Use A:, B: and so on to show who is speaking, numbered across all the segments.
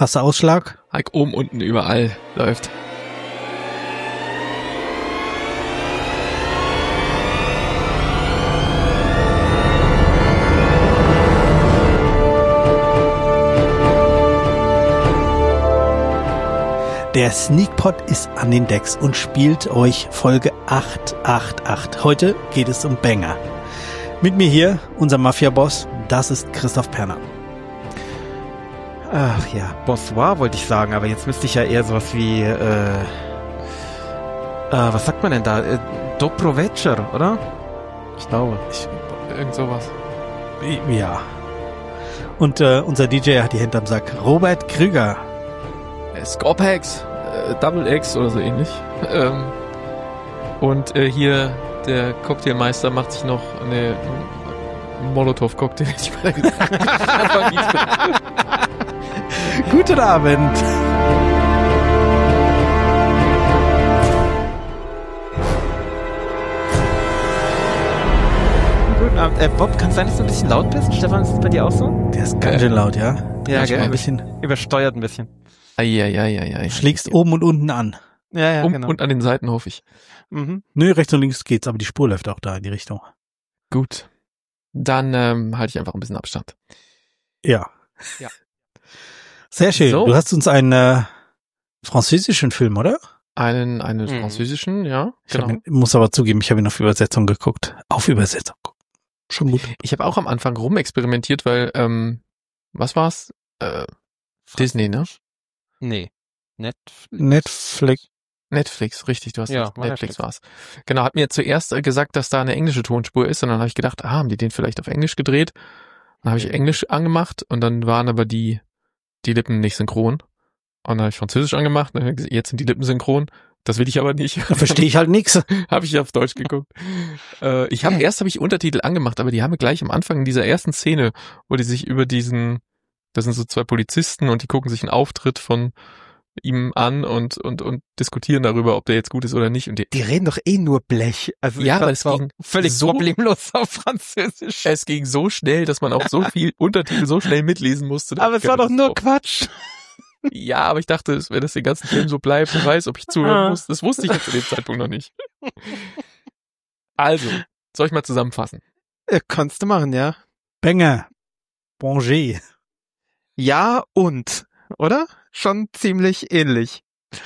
A: Hast du Ausschlag?
B: Like oben, unten, überall läuft.
A: Der Sneakpot ist an den Decks und spielt euch Folge 888. Heute geht es um Banger. Mit mir hier, unser Mafia-Boss, das ist Christoph Perner.
C: Ach ja, Bonsoir wollte ich sagen, aber jetzt müsste ich ja eher sowas wie, was sagt man denn da? Dobro večer, oder? Ich glaube.
B: Irgend sowas.
A: Ja. Und unser DJ hat die Hände am Sack. Robert Krüger.
B: Scorpex, Double X oder so ähnlich. Und hier der Cocktailmeister macht sich noch eine Molotow-Cocktail.
A: Guten Abend.
C: Guten Abend. Bob, kann es sein, dass du ein bisschen laut bist? Stefan, ist das bei dir auch so?
A: Der ist ganz schön laut, ja?
C: Ja,
A: gell?
C: ein
A: Ein bisschen.
C: Übersteuert ein bisschen.
B: Eieieiei.
A: Schlägst oben und unten an.
C: Ja, genau.
B: Und an den Seiten, hoffe ich.
C: Mhm.
A: Nö, rechts und links geht's, aber die Spur läuft auch da in die Richtung.
B: Gut. Dann halte ich einfach ein bisschen Abstand.
A: Ja.
B: Ja.
A: Sehr schön.
B: So.
A: Du hast uns einen französischen Film, oder?
B: Einen französischen, ja. Genau.
A: Muss aber zugeben, ich habe ihn auf Übersetzung geguckt. Auf Übersetzung. Schon gut.
B: Ich habe auch am Anfang rumexperimentiert, weil, was war's? Disney, ne?
C: Nee.
B: Netflix, richtig, du hast
C: Ja,
B: recht.
C: war
B: Netflix
C: Netflix.
B: war's. Genau, hat mir zuerst gesagt, dass da eine englische Tonspur ist und dann habe ich gedacht, haben die den vielleicht auf Englisch gedreht? Dann habe ich Englisch angemacht und dann waren aber die Lippen nicht synchron. Und dann habe ich Französisch angemacht, und dann hab ich gesagt, jetzt sind die Lippen synchron. Das will ich aber nicht.
A: Da verstehe ich halt nichts.
B: Habe ich auf Deutsch geguckt. Erst habe ich Untertitel angemacht, aber die haben mir gleich am Anfang in dieser ersten Szene, wo die sich das sind so zwei Polizisten und die gucken sich einen Auftritt von ihm an und diskutieren darüber, ob der jetzt gut ist oder nicht. Und
C: Die reden doch eh nur Blech. Also
B: Ja,
C: ich
B: aber es
C: war
B: ging
C: völlig
B: so-
C: problemlos auf Französisch.
B: es ging so schnell, dass man auch so viel Untertitel so schnell mitlesen musste.
C: Aber es war doch nur Quatsch.
B: Ja, aber ich dachte, wenn das den ganzen Film so bleibt, wer weiß, ob ich zuhören muss. Das wusste ich ja zu dem Zeitpunkt noch nicht. Also, soll ich mal zusammenfassen?
C: Kannst du machen, ja.
A: Banger. Bonger.
C: Ja und, oder? Schon ziemlich ähnlich.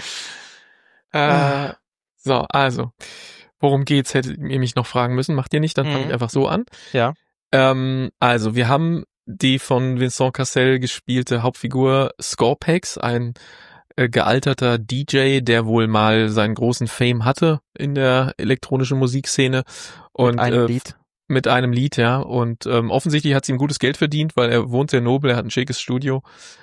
B: So, also, worum geht's? Hättet ihr mich noch fragen müssen. Macht ihr nicht, dann fange ich einfach so an.
C: Ja.
B: Also, wir haben die von Vincent Cassel gespielte Hauptfigur Scorpex, ein gealterter DJ, der wohl mal seinen großen Fame hatte in der elektronischen Musikszene. Und
C: Lied.
B: mit einem Lied, ja. Und offensichtlich hat sie ihm gutes Geld verdient, weil er wohnt sehr nobel, er hat ein schickes Studio.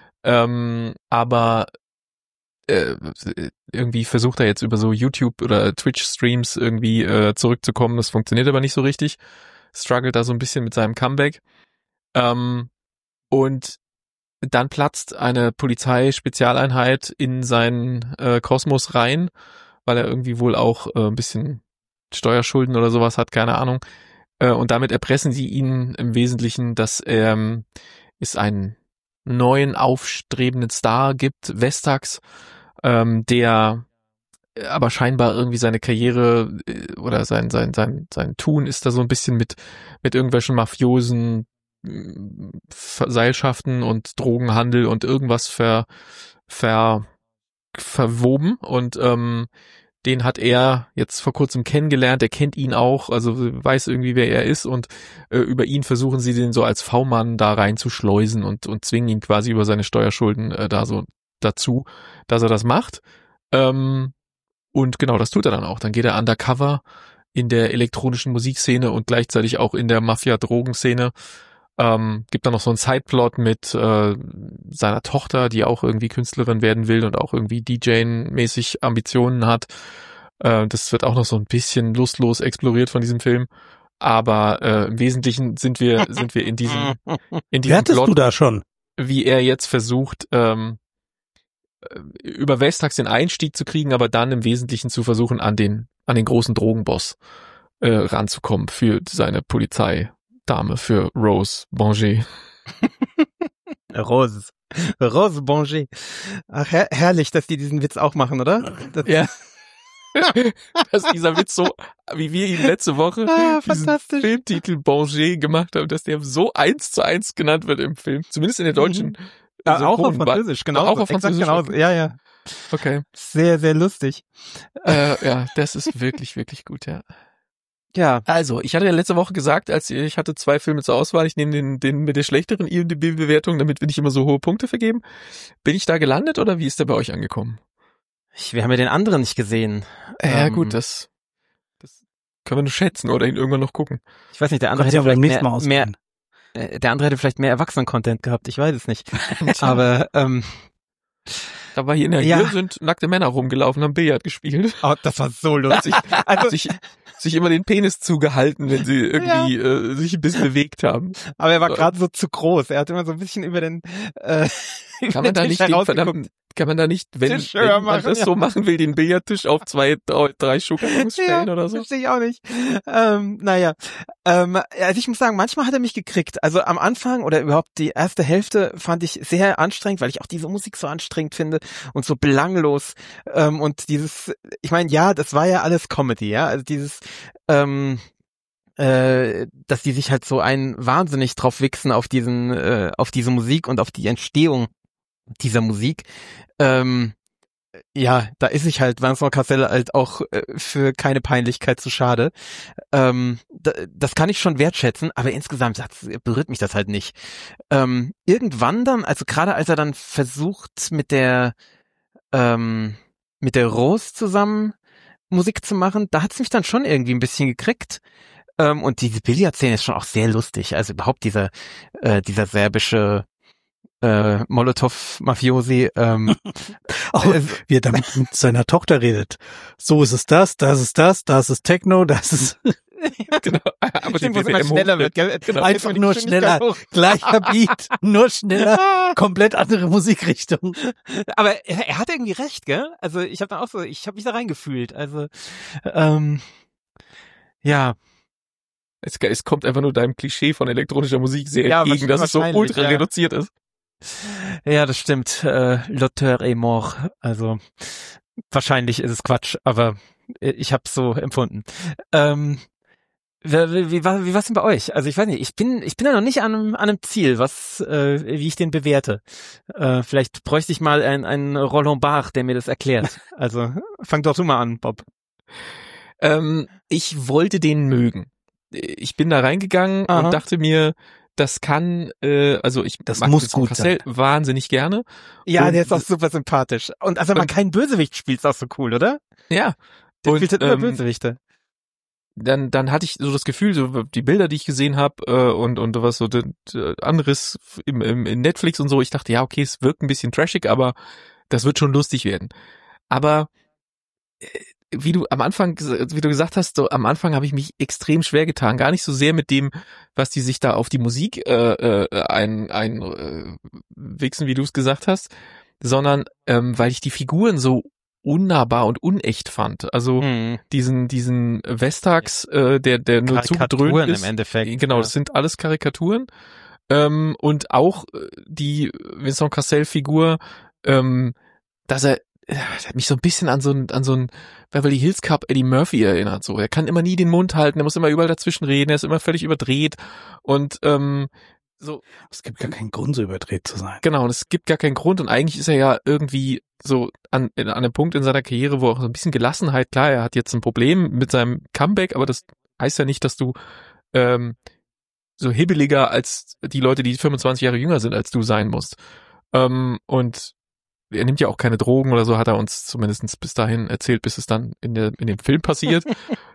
B: Aber irgendwie versucht er jetzt über so YouTube oder Twitch-Streams irgendwie zurückzukommen. Das funktioniert aber nicht so richtig. Struggelt da so ein bisschen mit seinem Comeback. Und dann platzt eine Polizeispezialeinheit in seinen Kosmos rein, weil er irgendwie wohl auch ein bisschen Steuerschulden oder sowas hat, keine Ahnung. Und damit erpressen sie ihn im Wesentlichen, dass es einen neuen aufstrebenden Star gibt, Vestax, der aber scheinbar irgendwie seine Karriere oder sein Tun ist da so ein bisschen mit irgendwelchen mafiosen Seilschaften und Drogenhandel und irgendwas verwoben und den hat er jetzt vor kurzem kennengelernt, er kennt ihn auch, also weiß irgendwie, wer er ist und über ihn versuchen sie den so als V-Mann da reinzuschleusen und zwingen ihn quasi über seine Steuerschulden da so dazu, dass er das macht. Und genau, das tut er dann auch. Dann geht er undercover in der elektronischen Musikszene und gleichzeitig auch in der Mafia-Drogenszene. Gibt dann noch so einen Sideplot mit seiner Tochter, die auch irgendwie Künstlerin werden will und auch irgendwie DJ-mäßig Ambitionen hat. Das wird auch noch so ein bisschen lustlos exploriert von diesem Film. Aber im Wesentlichen sind wir in diesem
A: Wie hattest
B: Plot,
A: du da schon?
B: wie er jetzt versucht, über Vestax den Einstieg zu kriegen, aber dann im Wesentlichen zu versuchen, an den großen Drogenboss ranzukommen für seine Polizeidame, für Rose Bonger.
C: Rose. Rose Bonger. Ach, herrlich, dass die diesen Witz auch machen, oder?
B: Ja. Dass dieser Witz so, wie wir ihn letzte Woche diesen Filmtitel Bonger gemacht haben, dass der so 1:1 genannt wird im Film. Zumindest in der deutschen
C: auch auf Französisch, genau.
B: Auch auf Französisch.
C: Genauso. Ja.
B: Okay.
C: Sehr, sehr lustig.
B: Ja, das ist wirklich, wirklich gut, ja.
C: Ja.
B: Also, ich hatte ja letzte Woche gesagt, ich hatte 2 Filme zur Auswahl, ich nehme den mit der schlechteren IMDb-Bewertung, damit wir nicht immer so hohe Punkte vergeben. Bin ich da gelandet oder wie ist der bei euch angekommen?
C: Wir haben ja den anderen nicht gesehen.
B: Ja gut, das können wir nur schätzen oder ihn irgendwann noch gucken.
C: Ich weiß nicht, der andere hätte vielleicht der andere hätte vielleicht mehr Erwachsenen-Content gehabt, ich weiß es nicht. Aber
B: aber hier in der Höhe sind nackte Männer rumgelaufen, haben Billard gespielt.
C: Oh, das war so lustig.
B: Also sich immer den Penis zugehalten, wenn sie irgendwie sich ein bisschen bewegt haben.
C: Aber er war gerade so zu groß. Er hat immer so ein bisschen über den
B: Kann man da nicht wenn man das so machen will, den Billardtisch auf 2, 3 Schuhkartons stellen oder so?
C: Verstehe ich auch nicht. Also ich muss sagen, manchmal hat er mich gekriegt. Also am Anfang oder überhaupt die erste Hälfte fand ich sehr anstrengend, weil ich auch diese Musik so anstrengend finde und so belanglos. Und dieses, ich meine, ja, das war ja alles Comedy, ja. Also dieses dass die sich halt so wahnsinnig drauf wichsen auf diese Musik und auf die Entstehung dieser Musik. Ja, da ist sich halt Vincent Cassel halt auch für keine Peinlichkeit zu schade. Das kann ich schon wertschätzen, aber insgesamt berührt mich das halt nicht. Irgendwann dann, also gerade als er dann versucht mit der Rose zusammen Musik zu machen, da hat's mich dann schon irgendwie ein bisschen gekriegt. Und diese Billardszene ist schon auch sehr lustig. Also überhaupt dieser serbische Molotow-Mafiosi.
A: Auch wie er damit mit seiner Tochter redet. So ist es das ist das, das ist Techno, das ist...
B: Genau. Aber
C: die BPM schneller wird, gell?
A: Genau. Einfach nur schneller, gleicher Beat, nur schneller, komplett andere Musikrichtung.
C: Aber er hat irgendwie recht, gell? Also ich habe mich da reingefühlt. Also ja.
B: Es kommt einfach nur deinem Klischee von elektronischer Musik sehr entgegen, dass es so ultra reduziert ist.
C: Ja, das stimmt. L'auteur est mort. Also wahrscheinlich ist es Quatsch, aber ich habe es so empfunden. Wie war's denn bei euch? Also ich weiß nicht, ich bin ja noch nicht an einem Ziel, wie ich den bewerte. Vielleicht bräuchte ich mal einen Roland Barthes, der mir das erklärt. Also fang doch du mal an, Bob.
B: Ich wollte den mögen. Ich bin da reingegangen und dachte mir, das kann, das mag
A: muss gut
B: Cassel
A: sein.
B: Wahnsinnig gerne.
C: Ja,
B: und
C: der ist auch super sympathisch. Und also wenn man keinen Bösewicht spielt, ist auch so cool, oder?
B: Ja.
C: Der spielt halt immer Bösewichte.
B: Dann hatte ich so das Gefühl, so die Bilder, die ich gesehen habe und was so anderes im Netflix und so, ich dachte, ja, okay, es wirkt ein bisschen trashig, aber das wird schon lustig werden. Aber wie du gesagt hast, so am Anfang habe ich mich extrem schwer getan. Gar nicht so sehr mit dem, was die sich da auf die Musik wichsen, wie du es gesagt hast, sondern weil ich die Figuren so unnahbar und unecht fand. Also diesen Vestax, der nur zugedröhnt ist.
C: Im Endeffekt.
B: Genau, das sind alles Karikaturen. Und auch die Vincent Cassel-Figur, dass er hat mich so ein bisschen an so ein Beverly Hills Cop Eddie Murphy erinnert. So, er kann immer nie den Mund halten, er muss immer überall dazwischen reden, er ist immer völlig überdreht und so.
A: Es gibt gar keinen Grund, so überdreht zu sein.
B: Genau, und es gibt gar keinen Grund und eigentlich ist er ja irgendwie so an einem Punkt in seiner Karriere, wo auch so ein bisschen Gelassenheit, klar, er hat jetzt ein Problem mit seinem Comeback, aber das heißt ja nicht, dass du so hibbeliger als die Leute, die 25 Jahre jünger sind, als du sein musst. Und er nimmt ja auch keine Drogen oder so, hat er uns zumindest bis dahin erzählt, bis es dann in dem Film passiert.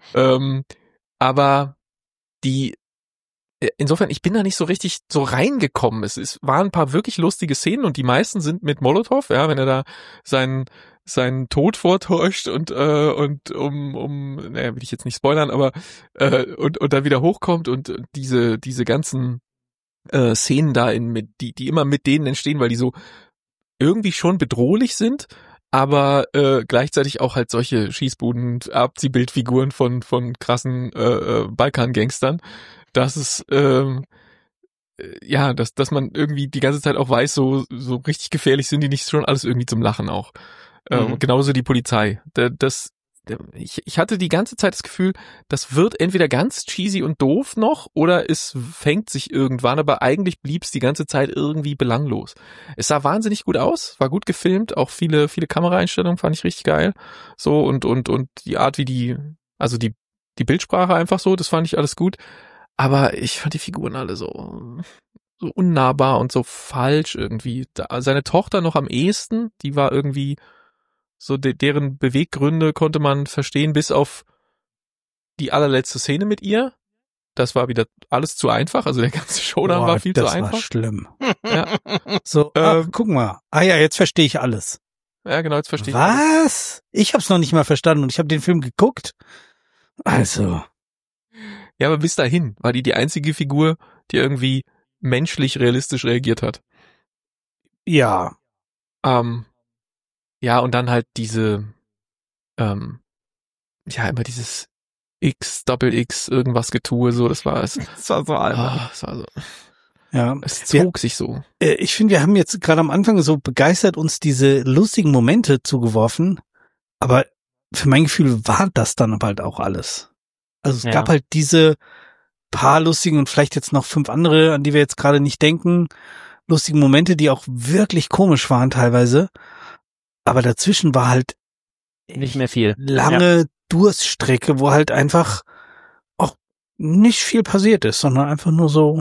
B: Aber insofern, ich bin da nicht so richtig so reingekommen. Es waren ein paar wirklich lustige Szenen und die meisten sind mit Molotow, ja, wenn er da seinen Tod vortäuscht und naja, will ich jetzt nicht spoilern, aber und dann wieder hochkommt und diese ganzen Szenen da die immer mit denen entstehen, weil die so irgendwie schon bedrohlich sind, aber gleichzeitig auch halt solche Schießbuden, Abziehbildfiguren von krassen Balkan-Gangstern, dass es ja, dass man irgendwie die ganze Zeit auch weiß, so richtig gefährlich sind die nicht, schon alles irgendwie zum Lachen auch. Genauso die Polizei. Ich hatte die ganze Zeit das Gefühl, das wird entweder ganz cheesy und doof noch oder es fängt sich irgendwann, aber eigentlich blieb es die ganze Zeit irgendwie belanglos. Es sah wahnsinnig gut aus, war gut gefilmt, auch viele Kameraeinstellungen fand ich richtig geil. So und die Art, wie die Bildsprache einfach so, das fand ich alles gut. Aber ich fand die Figuren alle so unnahbar und so falsch irgendwie. Seine Tochter noch am ehesten, die war irgendwie so, deren Beweggründe konnte man verstehen, bis auf die allerletzte Szene mit ihr. Das war wieder alles zu einfach, also der ganze Showdown war viel zu einfach. Das war
A: schlimm.
B: Ja.
A: So, guck mal. Ah ja, jetzt verstehe ich alles.
B: Ja, genau, jetzt verstehe ich
A: alles. Was? Ich hab's noch nicht mal verstanden und ich habe den Film geguckt. Also.
B: Ja, aber bis dahin war die einzige Figur, die irgendwie menschlich realistisch reagiert hat.
A: Ja.
B: Ja, und dann halt diese, ja, immer dieses X, irgendwas Getue, so, das war es.
C: Das war so albern.
B: Das war so.
A: Ja.
B: Es zog sich so.
A: Ich finde, wir haben jetzt gerade am Anfang so begeistert uns diese lustigen Momente zugeworfen, aber für mein Gefühl war das dann aber halt auch alles. Also es gab halt diese paar lustigen und vielleicht jetzt noch 5 andere, an die wir jetzt gerade nicht denken, lustigen Momente, die auch wirklich komisch waren teilweise. Aber dazwischen war halt
C: nicht mehr viel.
A: Lange Durststrecke, wo halt einfach auch nicht viel passiert ist, sondern einfach nur so,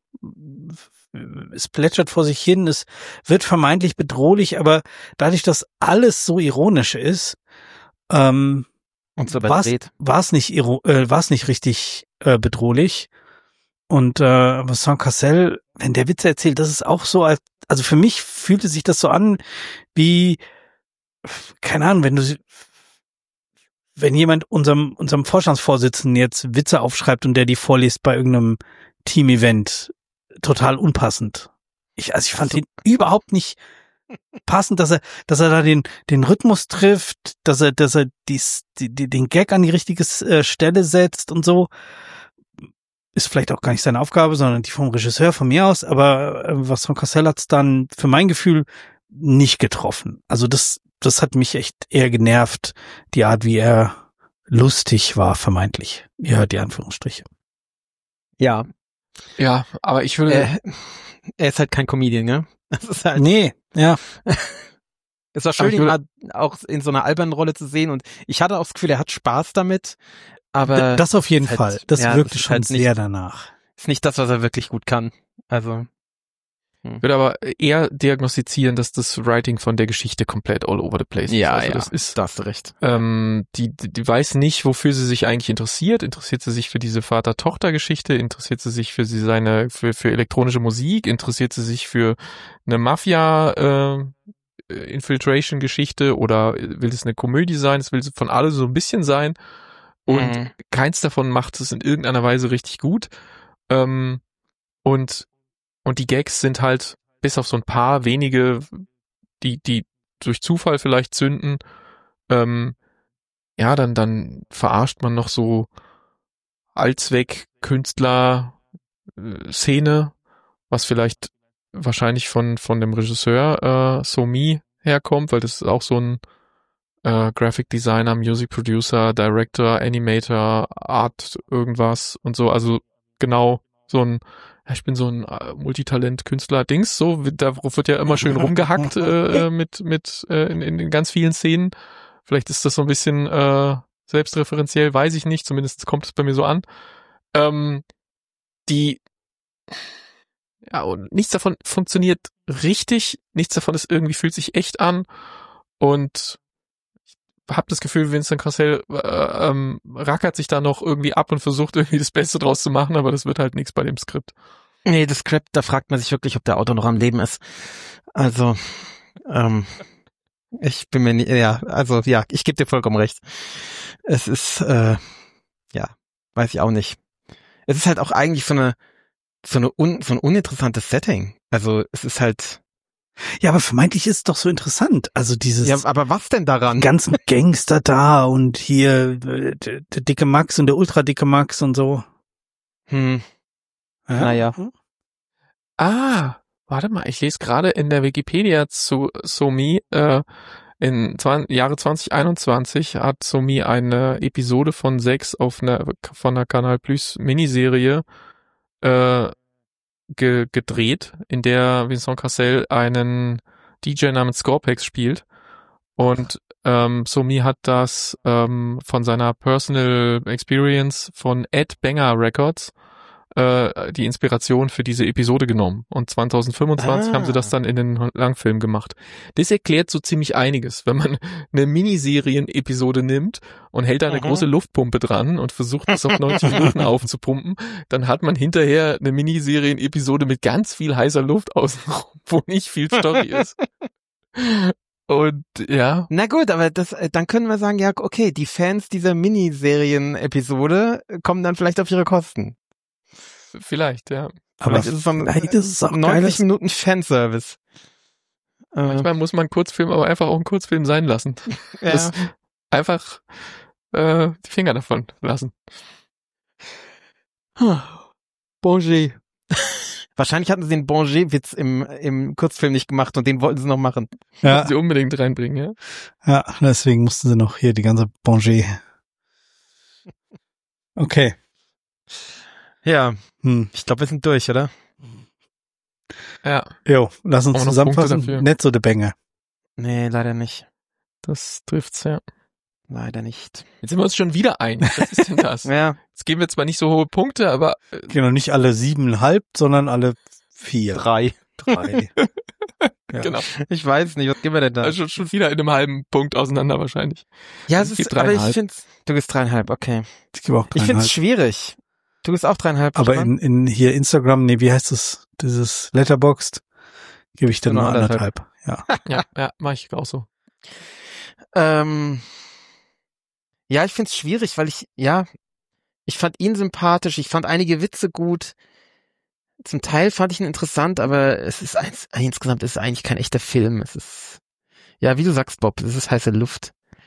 A: es plätschert vor sich hin, es wird vermeintlich bedrohlich, aber dadurch, dass alles so ironisch ist,
C: und so
A: war es nicht richtig bedrohlich. Und Vincent Cassel, wenn der Witze erzählt, das ist auch so, also für mich fühlte sich das so an wie, keine Ahnung, wenn jemand unserem Vorstandsvorsitzenden jetzt Witze aufschreibt und der die vorliest bei irgendeinem Team-Event, total unpassend. Ich fand ihn überhaupt nicht passend, dass er da den Rhythmus trifft, dass er den Gag an die richtige Stelle setzt und so. Ist vielleicht auch gar nicht seine Aufgabe, sondern die vom Regisseur von mir aus, aber was von Cassel hat's dann für mein Gefühl nicht getroffen. Also das hat mich echt eher genervt, die Art, wie er lustig war, vermeintlich. Ihr hört die Anführungsstriche.
C: Ja.
B: Ja, aber ich würde...
C: er ist halt kein Comedian, ne? Das ist halt...
A: Nee, ja.
C: Es war schön, ihn mal auch in so einer albernen Rolle zu sehen und ich hatte auch das Gefühl, er hat Spaß damit, aber...
A: Das auf jeden Fall. Das wirkte schon
C: halt
A: sehr danach.
C: Ist nicht das, was er wirklich gut kann. Also...
B: Ich würde aber eher diagnostizieren, dass das Writing von der Geschichte komplett all over the place ist.
C: Ja,
B: also
C: da hast du recht.
B: Die weiß nicht, wofür sie sich eigentlich interessiert. Interessiert sie sich für diese Vater-Tochter-Geschichte? Interessiert sie sich für für elektronische Musik? Interessiert sie sich für eine Mafia-Infiltration-Geschichte? Oder will es eine Komödie sein? Es will von alle so ein bisschen sein. Und keins davon macht es in irgendeiner Weise richtig gut. Und die Gags sind halt, bis auf so ein paar wenige, die durch Zufall vielleicht zünden, dann verarscht man noch so Allzweck-Künstler-Szene, was vielleicht wahrscheinlich von dem Regisseur So-Mi herkommt, weil das ist auch so ein Graphic Designer, Music Producer, Director, Animator, Art, irgendwas und so, also genau so ein ich bin so ein Multitalent-Künstler-Dings, so, darauf wird ja immer schön rumgehackt in ganz vielen Szenen. Vielleicht ist das so ein bisschen selbstreferenziell, weiß ich nicht, zumindest kommt es bei mir so an. Und nichts davon funktioniert richtig, nichts davon fühlt sich echt an und ich habe das Gefühl, Vincent Cassel rackert sich da noch irgendwie ab und versucht irgendwie das Beste draus zu machen, aber das wird halt nichts bei dem Skript.
C: Nee, das Skript, da fragt man sich wirklich, ob der Autor noch am Leben ist. Also, ich bin mir nicht, ich gebe dir vollkommen recht. Es ist, weiß ich auch nicht. Es ist halt auch eigentlich so ein uninteressantes Setting. Also, es ist halt...
A: Ja, aber vermeintlich ist es doch so interessant. Also dieses...
C: Ja, aber was denn daran?
A: Die ganzen Gangster da und hier der dicke Max und der ultra dicke Max und so.
C: Naja.
B: Warte mal, ich lese gerade in der Wikipedia zu Somi, im Jahre 2021 hat Somi eine Episode von 6 von der Kanal Plus Miniserie gedreht, in der Vincent Cassel einen DJ namens Scorpex spielt. Und Somi hat das von seiner Personal Experience von Ed Banger Records die Inspiration für diese Episode genommen. Und 2025 haben sie das dann in den Langfilm gemacht. Das erklärt so ziemlich einiges, wenn man eine Miniserien-Episode nimmt und hält da eine große Luftpumpe dran und versucht es auf 90 Minuten aufzupumpen, dann hat man hinterher eine Miniserien-Episode mit ganz viel heißer Luft außenrum, wo nicht viel Story ist. Und ja.
C: Na gut, aber dann können wir sagen, ja, okay, die Fans dieser Miniserien-Episode kommen dann vielleicht auf ihre Kosten.
B: Vielleicht, ja.
A: Aber
C: vielleicht ist es dann
A: vielleicht ist es auch
C: 90 Minuten Fanservice.
B: Manchmal muss man einen Kurzfilm aber einfach auch einen Kurzfilm sein lassen.
C: Ja.
B: Einfach die Finger davon lassen.
C: Bonger. Wahrscheinlich hatten sie den Bonger-Witz im Kurzfilm nicht gemacht und den wollten sie noch machen.
A: Ja.
B: Wollten sie unbedingt reinbringen, ja?
A: Ja, deswegen mussten sie noch hier die ganze Bonger. Okay.
C: Ja, ich glaube, wir sind durch, oder?
B: Ja.
A: Jo, lass uns
B: Auch noch
A: zusammenfassen.
B: Punkte dafür.
A: Nicht so der Banger.
C: Nee, leider nicht.
B: Das trifft's, ja.
C: Leider nicht.
B: Jetzt sind wir uns schon wieder einig. Was ist denn das?
C: Ja.
B: Jetzt geben wir zwar nicht so hohe Punkte, aber
A: Genau, nicht alle 7,5, sondern alle 4.
C: 3.
A: 3. Ja.
B: genau.
C: Ich weiß nicht, was geben wir denn da?
B: Also schon wieder in einem halben Punkt auseinander wahrscheinlich.
C: Ja,
B: ich
C: es
B: geb
C: ist, aber ich
B: 3,5.
C: find's, du gibst 3,5, okay.
A: Ich gebe auch 3,5.
C: Ich find's schwierig. Du gibst auch 3,5.
A: Aber
C: Stefan?
A: in hier Instagram, nee, wie heißt das? Dieses Letterboxd, gebe ich dann
C: Nur
A: nur
C: 1,5.
A: 1,5. Ja.
B: Ja, mach ich auch so.
C: Ja, ich find's schwierig, weil ich fand ihn sympathisch, ich fand einige Witze gut. Zum Teil fand ich ihn interessant, aber es ist insgesamt ist es eigentlich kein echter Film. Es ist, ja, wie du sagst, Bob, es ist heiße Luft.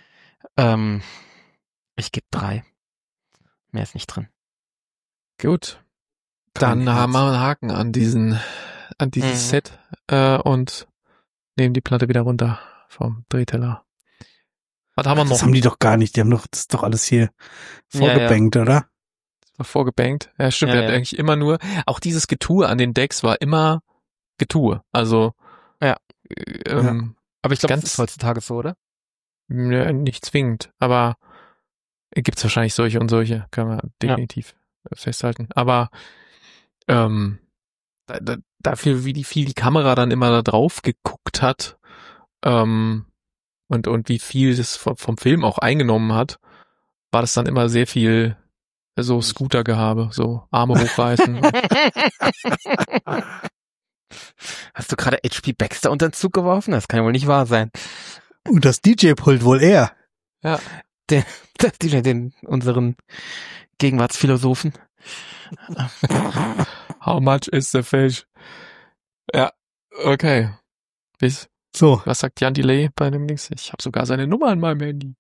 C: Ich gebe 3. Mehr ist nicht drin.
B: Gut. Dann haben wir einen Haken an dieses Set und nehmen die Platte wieder runter vom Drehteller. Was haben wir noch?
A: Das haben die doch gar nicht. Die haben doch, das ist doch alles hier vorgebankt, oder?
B: War vorgebankt. Ja, stimmt.
C: Ja,
B: Er hat eigentlich immer nur, auch dieses Getue an den Decks war immer Getue. Also,
C: Ja. Aber ich glaube,
B: ganz-
C: das ist heutzutage so, oder?
B: nicht zwingend, aber gibt's wahrscheinlich solche und solche, kann man definitiv festhalten. Aber dafür, wie viel die Kamera dann immer da drauf geguckt hat und wie viel das vom Film auch eingenommen hat, war das dann immer sehr viel so Scooter-Gehabe, so Arme hochreißen.
C: Hast du gerade H.P. Baxter unter den Zug geworfen? Das kann ja wohl nicht wahr sein.
A: Und das DJ-Pult wohl eher.
B: Ja.
C: Unseren Gegenwartsphilosophen.
B: How much is the fish? Ja, okay.
A: So.
B: Was sagt Jan Delay bei dem Dings? Ich habe sogar seine Nummer in meinem Handy.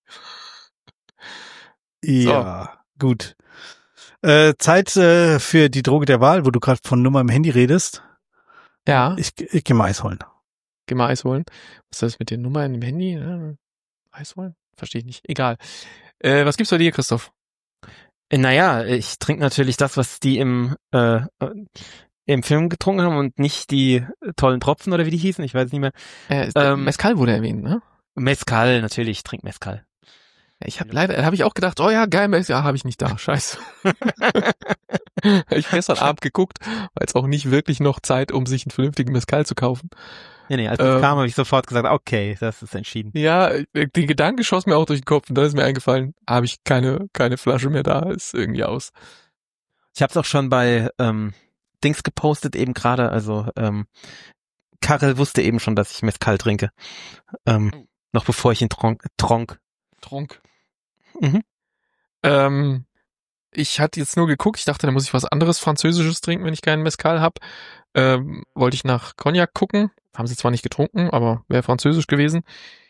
A: Ja, gut. Zeit für die Droge der Wahl, wo du gerade von Nummer im Handy redest.
B: Ja,
A: Ich geh mal Eis holen.
B: geh mal Eis holen. Was ist das mit den Nummern im Handy? Eis holen? Verstehe ich nicht. Egal. Was gibt's bei dir, Christoph?
C: Naja, ich trinke natürlich das, was die im Film getrunken haben und nicht die tollen Tropfen oder wie die hießen, ich weiß nicht mehr.
B: Mezcal wurde erwähnt, ne?
C: Mezcal, natürlich, ich trinke Mezcal.
B: Ich habe ich auch gedacht, oh ja, geil, ja, habe ich nicht da, scheiße. Ich gestern Abend geguckt, war jetzt auch nicht wirklich noch Zeit, um sich einen vernünftigen Mezcal zu kaufen.
C: Nee, als es kam, habe ich sofort gesagt, okay, das ist entschieden.
B: Ja, die Gedanke schoss mir auch durch den Kopf und dann ist mir eingefallen, habe ich keine Flasche mehr da, ist irgendwie aus.
C: Ich habe es auch schon bei Dings gepostet eben gerade, also Karel wusste eben schon, dass ich Mezcal trinke. Noch bevor ich ihn trank.
B: Mhm. Ich hatte jetzt nur geguckt, ich dachte, da muss ich was anderes Französisches trinken, wenn ich keinen Mezcal habe. Wollte ich nach Cognac gucken. Haben sie zwar nicht getrunken, aber wäre französisch gewesen.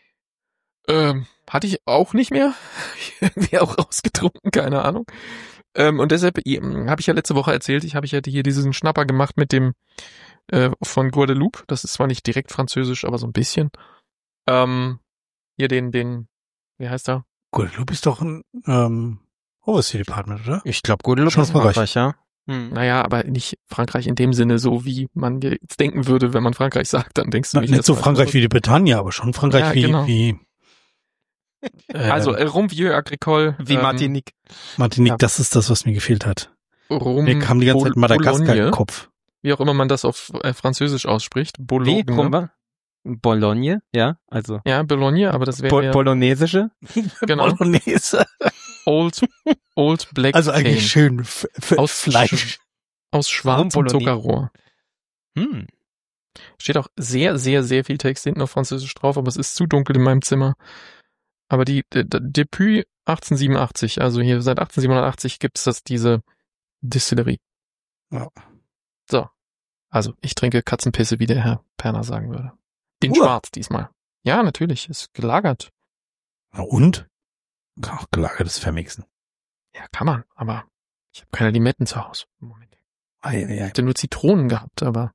B: Hatte ich auch nicht mehr. Wäre auch rausgetrunken, keine Ahnung. Und deshalb habe ich ja letzte Woche erzählt, ich hatte hier diesen Schnapper gemacht mit dem von Guadeloupe. Das ist zwar nicht direkt französisch, aber so ein bisschen. Hier den, wie heißt er?
A: Guadeloupe ist doch ein Overseas Department, oder?
C: Ich glaube, Guadeloupe
A: Schon
C: ist Frankreich, ja.
B: Naja, aber nicht Frankreich in dem Sinne, so wie man jetzt denken würde, wenn man Frankreich sagt, dann denkst du
A: Nicht so Frankreich wie die Bretagne, aber schon Frankreich wie
B: also Rumvieux Agricole.
C: Wie Martinique.
A: Martinique,
C: Ja.
A: das ist das, was mir gefehlt hat.
B: Rum,
A: Wir haben die ganze Zeit Madagaskar
B: Bologne,
A: im Kopf.
B: wie auch immer man das auf Französisch ausspricht.
C: Wie?
B: Bologne.
C: Rumba? Bologne, ja, also
B: Ja, Bologne, aber das wäre ja,
C: Bolonesische.
B: genau,
A: Bolognese.
B: Old Black
A: Also eigentlich
B: Cane.
A: schön
B: Aus
A: Fleisch.
B: aus schwarzem
C: Bolognese.
B: Zuckerrohr. Steht auch sehr, sehr, sehr viel Text hinten auf Französisch drauf, aber es ist zu dunkel in meinem Zimmer. Aber depuis 1887, also hier seit 1887 gibt's diese Distillerie.
A: Ja.
B: So. Also ich trinke Katzenpisse, wie der Herr Perner sagen würde. In
A: Uah.
B: schwarz diesmal. Ja, natürlich, ist gelagert.
A: Na und? Kann auch gelagertes vermixen.
B: Ja, kann man, aber ich habe keine Limetten zu Hause. Moment. Ich
A: Ei.
B: hätte nur Zitronen gehabt, aber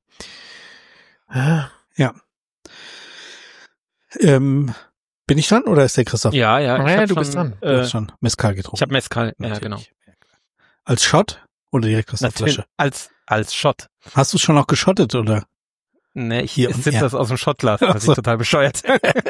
A: Bin ich dran oder ist der Christoph?
C: Ja, ich hab
B: du
C: schon,
B: bist dran.
A: Du hast schon Mezcal getrunken.
C: Ich habe Mezcal, ja,
A: Natürlich.
C: genau.
A: Als Shot oder direkt aus der Flasche?
C: Als Shot.
A: Hast du es schon auch geschottet oder?
C: Ne,
A: Hier
C: ich
A: und-
C: sitze
A: ja.
C: das aus dem Shotglas, das
A: Ach
C: ist
A: so.
C: total bescheuert.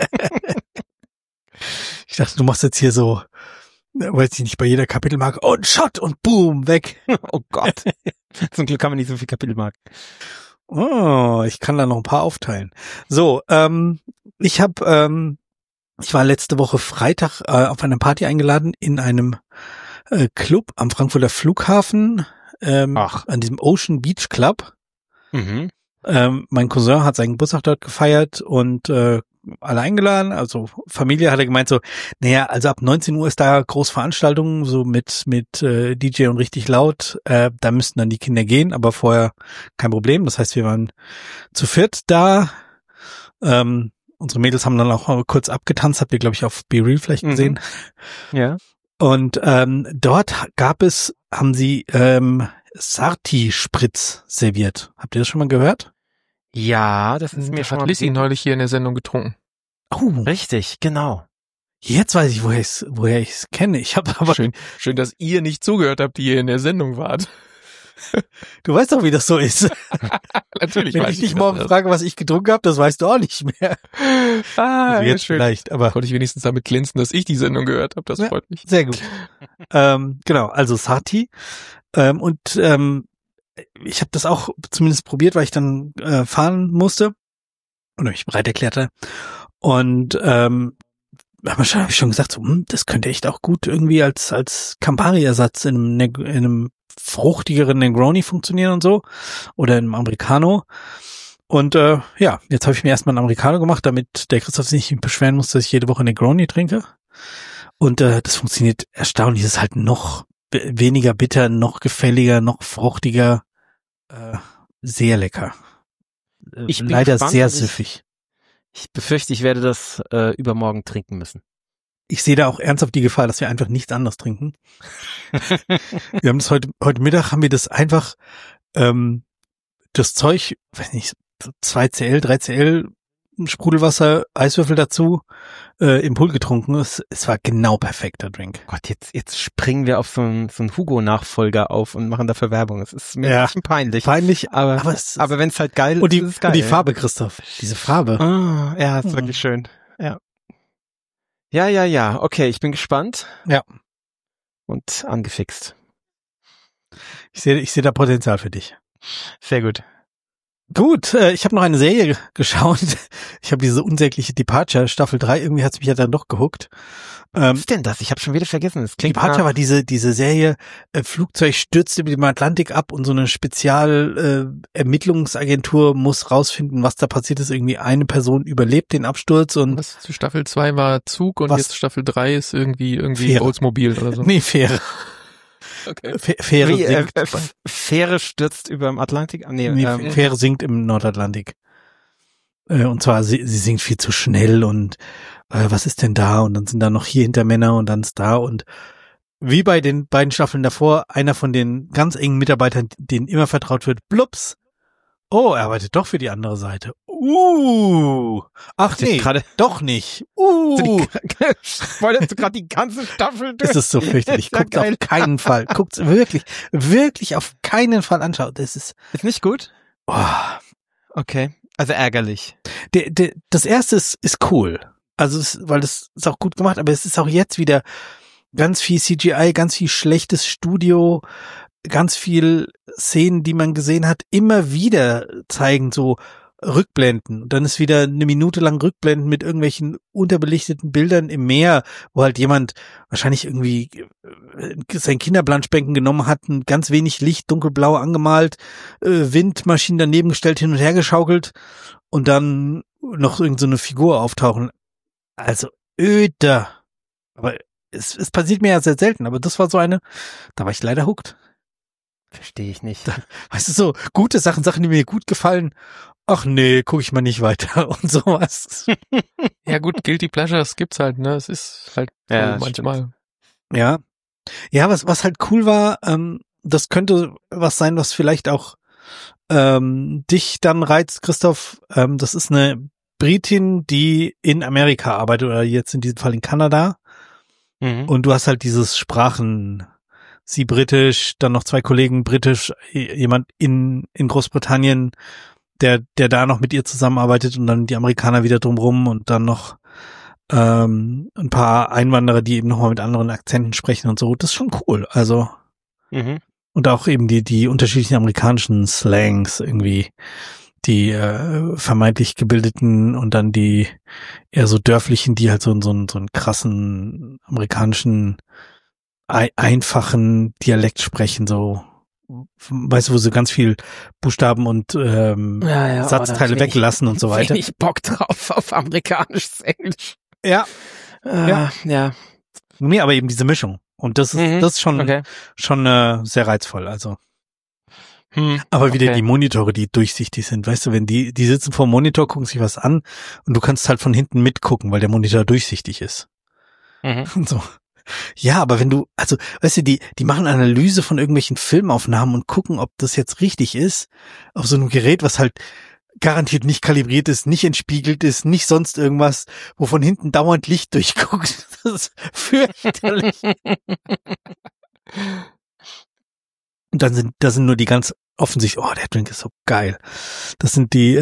A: Ich dachte, du machst jetzt hier so, weiß ich nicht, bei jeder Kapitelmarke und Shot und boom, weg.
C: Oh Gott. Zum Glück haben wir nicht so viel Kapitelmarken.
A: Oh, ich kann da noch ein paar aufteilen. So, ich war letzte Woche Freitag auf einer Party eingeladen in einem Club am Frankfurter Flughafen,
C: Ach.
A: an diesem Ocean Beach Club.
C: Mhm.
A: Mein Cousin hat seinen Geburtstag dort gefeiert und alle eingeladen, also Familie hat er gemeint so, naja, also ab 19 Uhr ist da Großveranstaltung, so mit DJ und richtig laut, da müssten dann die Kinder gehen, aber vorher kein Problem, das heißt, wir waren zu viert da, unsere Mädels haben dann auch kurz abgetanzt, habt ihr glaube ich auf Be Real vielleicht gesehen.
C: Ja.
A: Und dort haben sie Sarti-Spritz serviert. Habt ihr das schon mal gehört?
C: Ja, das ist mir
B: das
C: schon
B: hat
C: mal
B: Lissy neulich hier in der Sendung getrunken.
A: Oh,
C: Richtig, genau.
A: jetzt weiß ich, woher ich es kenne. Ich habe aber,
B: Schön, dass ihr nicht zugehört habt, die hier in der Sendung wart.
A: du weißt doch, wie das so ist.
B: Natürlich
A: Wenn
B: weiß
A: ich dich
B: wie
A: morgen
B: das ist.
A: frage, was ich getrunken habe, das weißt du auch nicht mehr. Also jetzt
B: schön.
A: vielleicht, aber
B: Konnte ich wenigstens damit glänzen, dass ich die Sendung gehört habe. Das
A: Ja.
B: freut mich.
A: sehr gut. Genau, also Sarti. Ich habe das auch zumindest probiert, weil ich dann fahren musste oder mich bereit erklärte. Und habe ich schon gesagt, so, das könnte echt auch gut irgendwie als Campari-Ersatz in einem fruchtigeren Negroni funktionieren und so. Oder in einem Americano. Und ja, jetzt habe ich mir erstmal einen Americano gemacht, damit der Christoph sich nicht beschweren muss, dass ich jede Woche Negroni trinke. Und das funktioniert erstaunlich. Es ist halt noch weniger bitter, noch gefälliger, noch fruchtiger. Sehr lecker.
C: Ich bin
A: Leider
C: gespannt,
A: sehr
C: und
A: süffig.
C: Ich befürchte, ich werde das übermorgen trinken müssen.
A: Ich sehe da auch ernsthaft die Gefahr, dass wir einfach nichts anderes trinken. Wir haben das heute Mittag haben wir das einfach das Zeug, weiß nicht, 2cl, 3cl Sprudelwasser, Eiswürfel dazu, im Pool getrunken. Es war genau perfekter Drink.
C: Gott, jetzt springen wir auf so einen Hugo-Nachfolger auf und machen dafür Werbung. Es ist mir ein bisschen peinlich.
A: Peinlich,
C: Aber
A: aber
C: wenn es halt geil ist,
A: und
C: ist es geil.
A: die Farbe, Christoph. Diese Farbe.
C: Ah, ja, ist wirklich schön. Ja. Ja. Okay, ich bin gespannt.
A: Ja.
C: Und angefixt.
A: Ich sehe da Potenzial für dich.
C: Sehr gut.
A: Gut, ich habe noch eine Serie geschaut. Ich habe diese unsägliche Departure, Staffel 3, irgendwie hat's mich ja dann doch gehuckt.
C: Was ist denn das? Ich habe schon wieder vergessen. Das klingt
A: Departure war diese Serie, Flugzeug stürzt über dem Atlantik ab und so eine Ermittlungsagentur muss rausfinden, was da passiert ist. Irgendwie eine Person überlebt den Absturz und
B: Was zu Staffel 2 war Zug und
A: Was?
B: jetzt Staffel 3 ist irgendwie
A: Fähre.
B: Oldsmobile oder so.
A: nee, Fähre.
B: Okay.
A: Fähre
C: Wie,
A: sinkt.
C: Fähre stürzt über dem Atlantik?
A: Fähre sinkt im Nordatlantik. Und zwar, sie sinkt viel zu schnell und was ist denn da? Und dann sind da noch hier Hintermänner und dann ist da und wie bei den beiden Staffeln davor, einer von den ganz engen Mitarbeitern, denen immer vertraut wird, blups. Oh, er arbeitet doch für die andere Seite. Ach nee, doch nicht.
C: Spoilerst du gerade die ganze Staffel durch?
A: Das ist so fürchterlich. Guckt auf keinen Fall. Guckt's wirklich auf keinen Fall anschauen. Das ist
C: nicht gut?
A: Oh.
C: Okay, also ärgerlich.
A: Das erste ist cool. Also, weil es ist auch gut gemacht, aber es ist auch jetzt wieder ganz viel CGI, ganz viel schlechtes Studio, ganz viel Szenen, die man gesehen hat, immer wieder zeigen so Rückblenden. Und dann ist wieder eine Minute lang Rückblenden mit irgendwelchen unterbelichteten Bildern im Meer, wo halt jemand wahrscheinlich irgendwie sein Kinderplanschbecken genommen hat, ein ganz wenig Licht, dunkelblau angemalt, Windmaschinen daneben gestellt, hin und her geschaukelt und dann noch irgend so eine Figur auftauchen. Also öder. Aber es passiert mir ja sehr selten, aber das war so eine, da war ich leider hooked.
C: Verstehe ich nicht.
A: Weißt du, so gute Sachen, die mir gut gefallen. Ach nee, gucke ich mal nicht weiter und sowas.
B: Ja gut, Guilty Pleasures gibt's halt, ne? Es ist halt so manchmal.
A: Stimmt. Ja. Ja, was halt cool war, das könnte was sein, was vielleicht auch dich dann reizt, Christoph. Das ist eine Britin, die in Amerika arbeitet oder jetzt in diesem Fall in Kanada. Mhm. Und du hast halt dieses Sprachen, sie britisch, dann noch 2 Kollegen britisch, jemand in Großbritannien, der da noch mit ihr zusammenarbeitet und dann die Amerikaner wieder drumrum und dann noch ein paar Einwanderer, die eben nochmal mit anderen Akzenten sprechen und so. Das ist schon cool. Also und auch eben die unterschiedlichen amerikanischen Slangs irgendwie, die vermeintlich gebildeten und dann die eher so dörflichen, die halt so einen krassen amerikanischen einfachen Dialekt sprechen, so, weißt du, wo sie ganz viel Buchstaben und Satzteile weglassen und so weiter.
C: Ich Bock drauf auf amerikanisches Englisch.
A: Ja.
C: Ja.
A: Nee, aber eben diese Mischung. Und das ist schon sehr reizvoll, also. Aber wieder die Monitore, die durchsichtig sind, weißt du, wenn die sitzen vor dem Monitor, gucken sich was an und du kannst halt von hinten mitgucken, weil der Monitor durchsichtig ist. Und so. Ja, aber wenn du, also, weißt du, die machen Analyse von irgendwelchen Filmaufnahmen und gucken, ob das jetzt richtig ist, auf so einem Gerät, was halt garantiert nicht kalibriert ist, nicht entspiegelt ist, nicht sonst irgendwas, wo von hinten dauernd Licht durchguckt. Das ist fürchterlich. Und dann sind nur die ganz offensichtlich, oh, der Drink ist so geil. Das sind die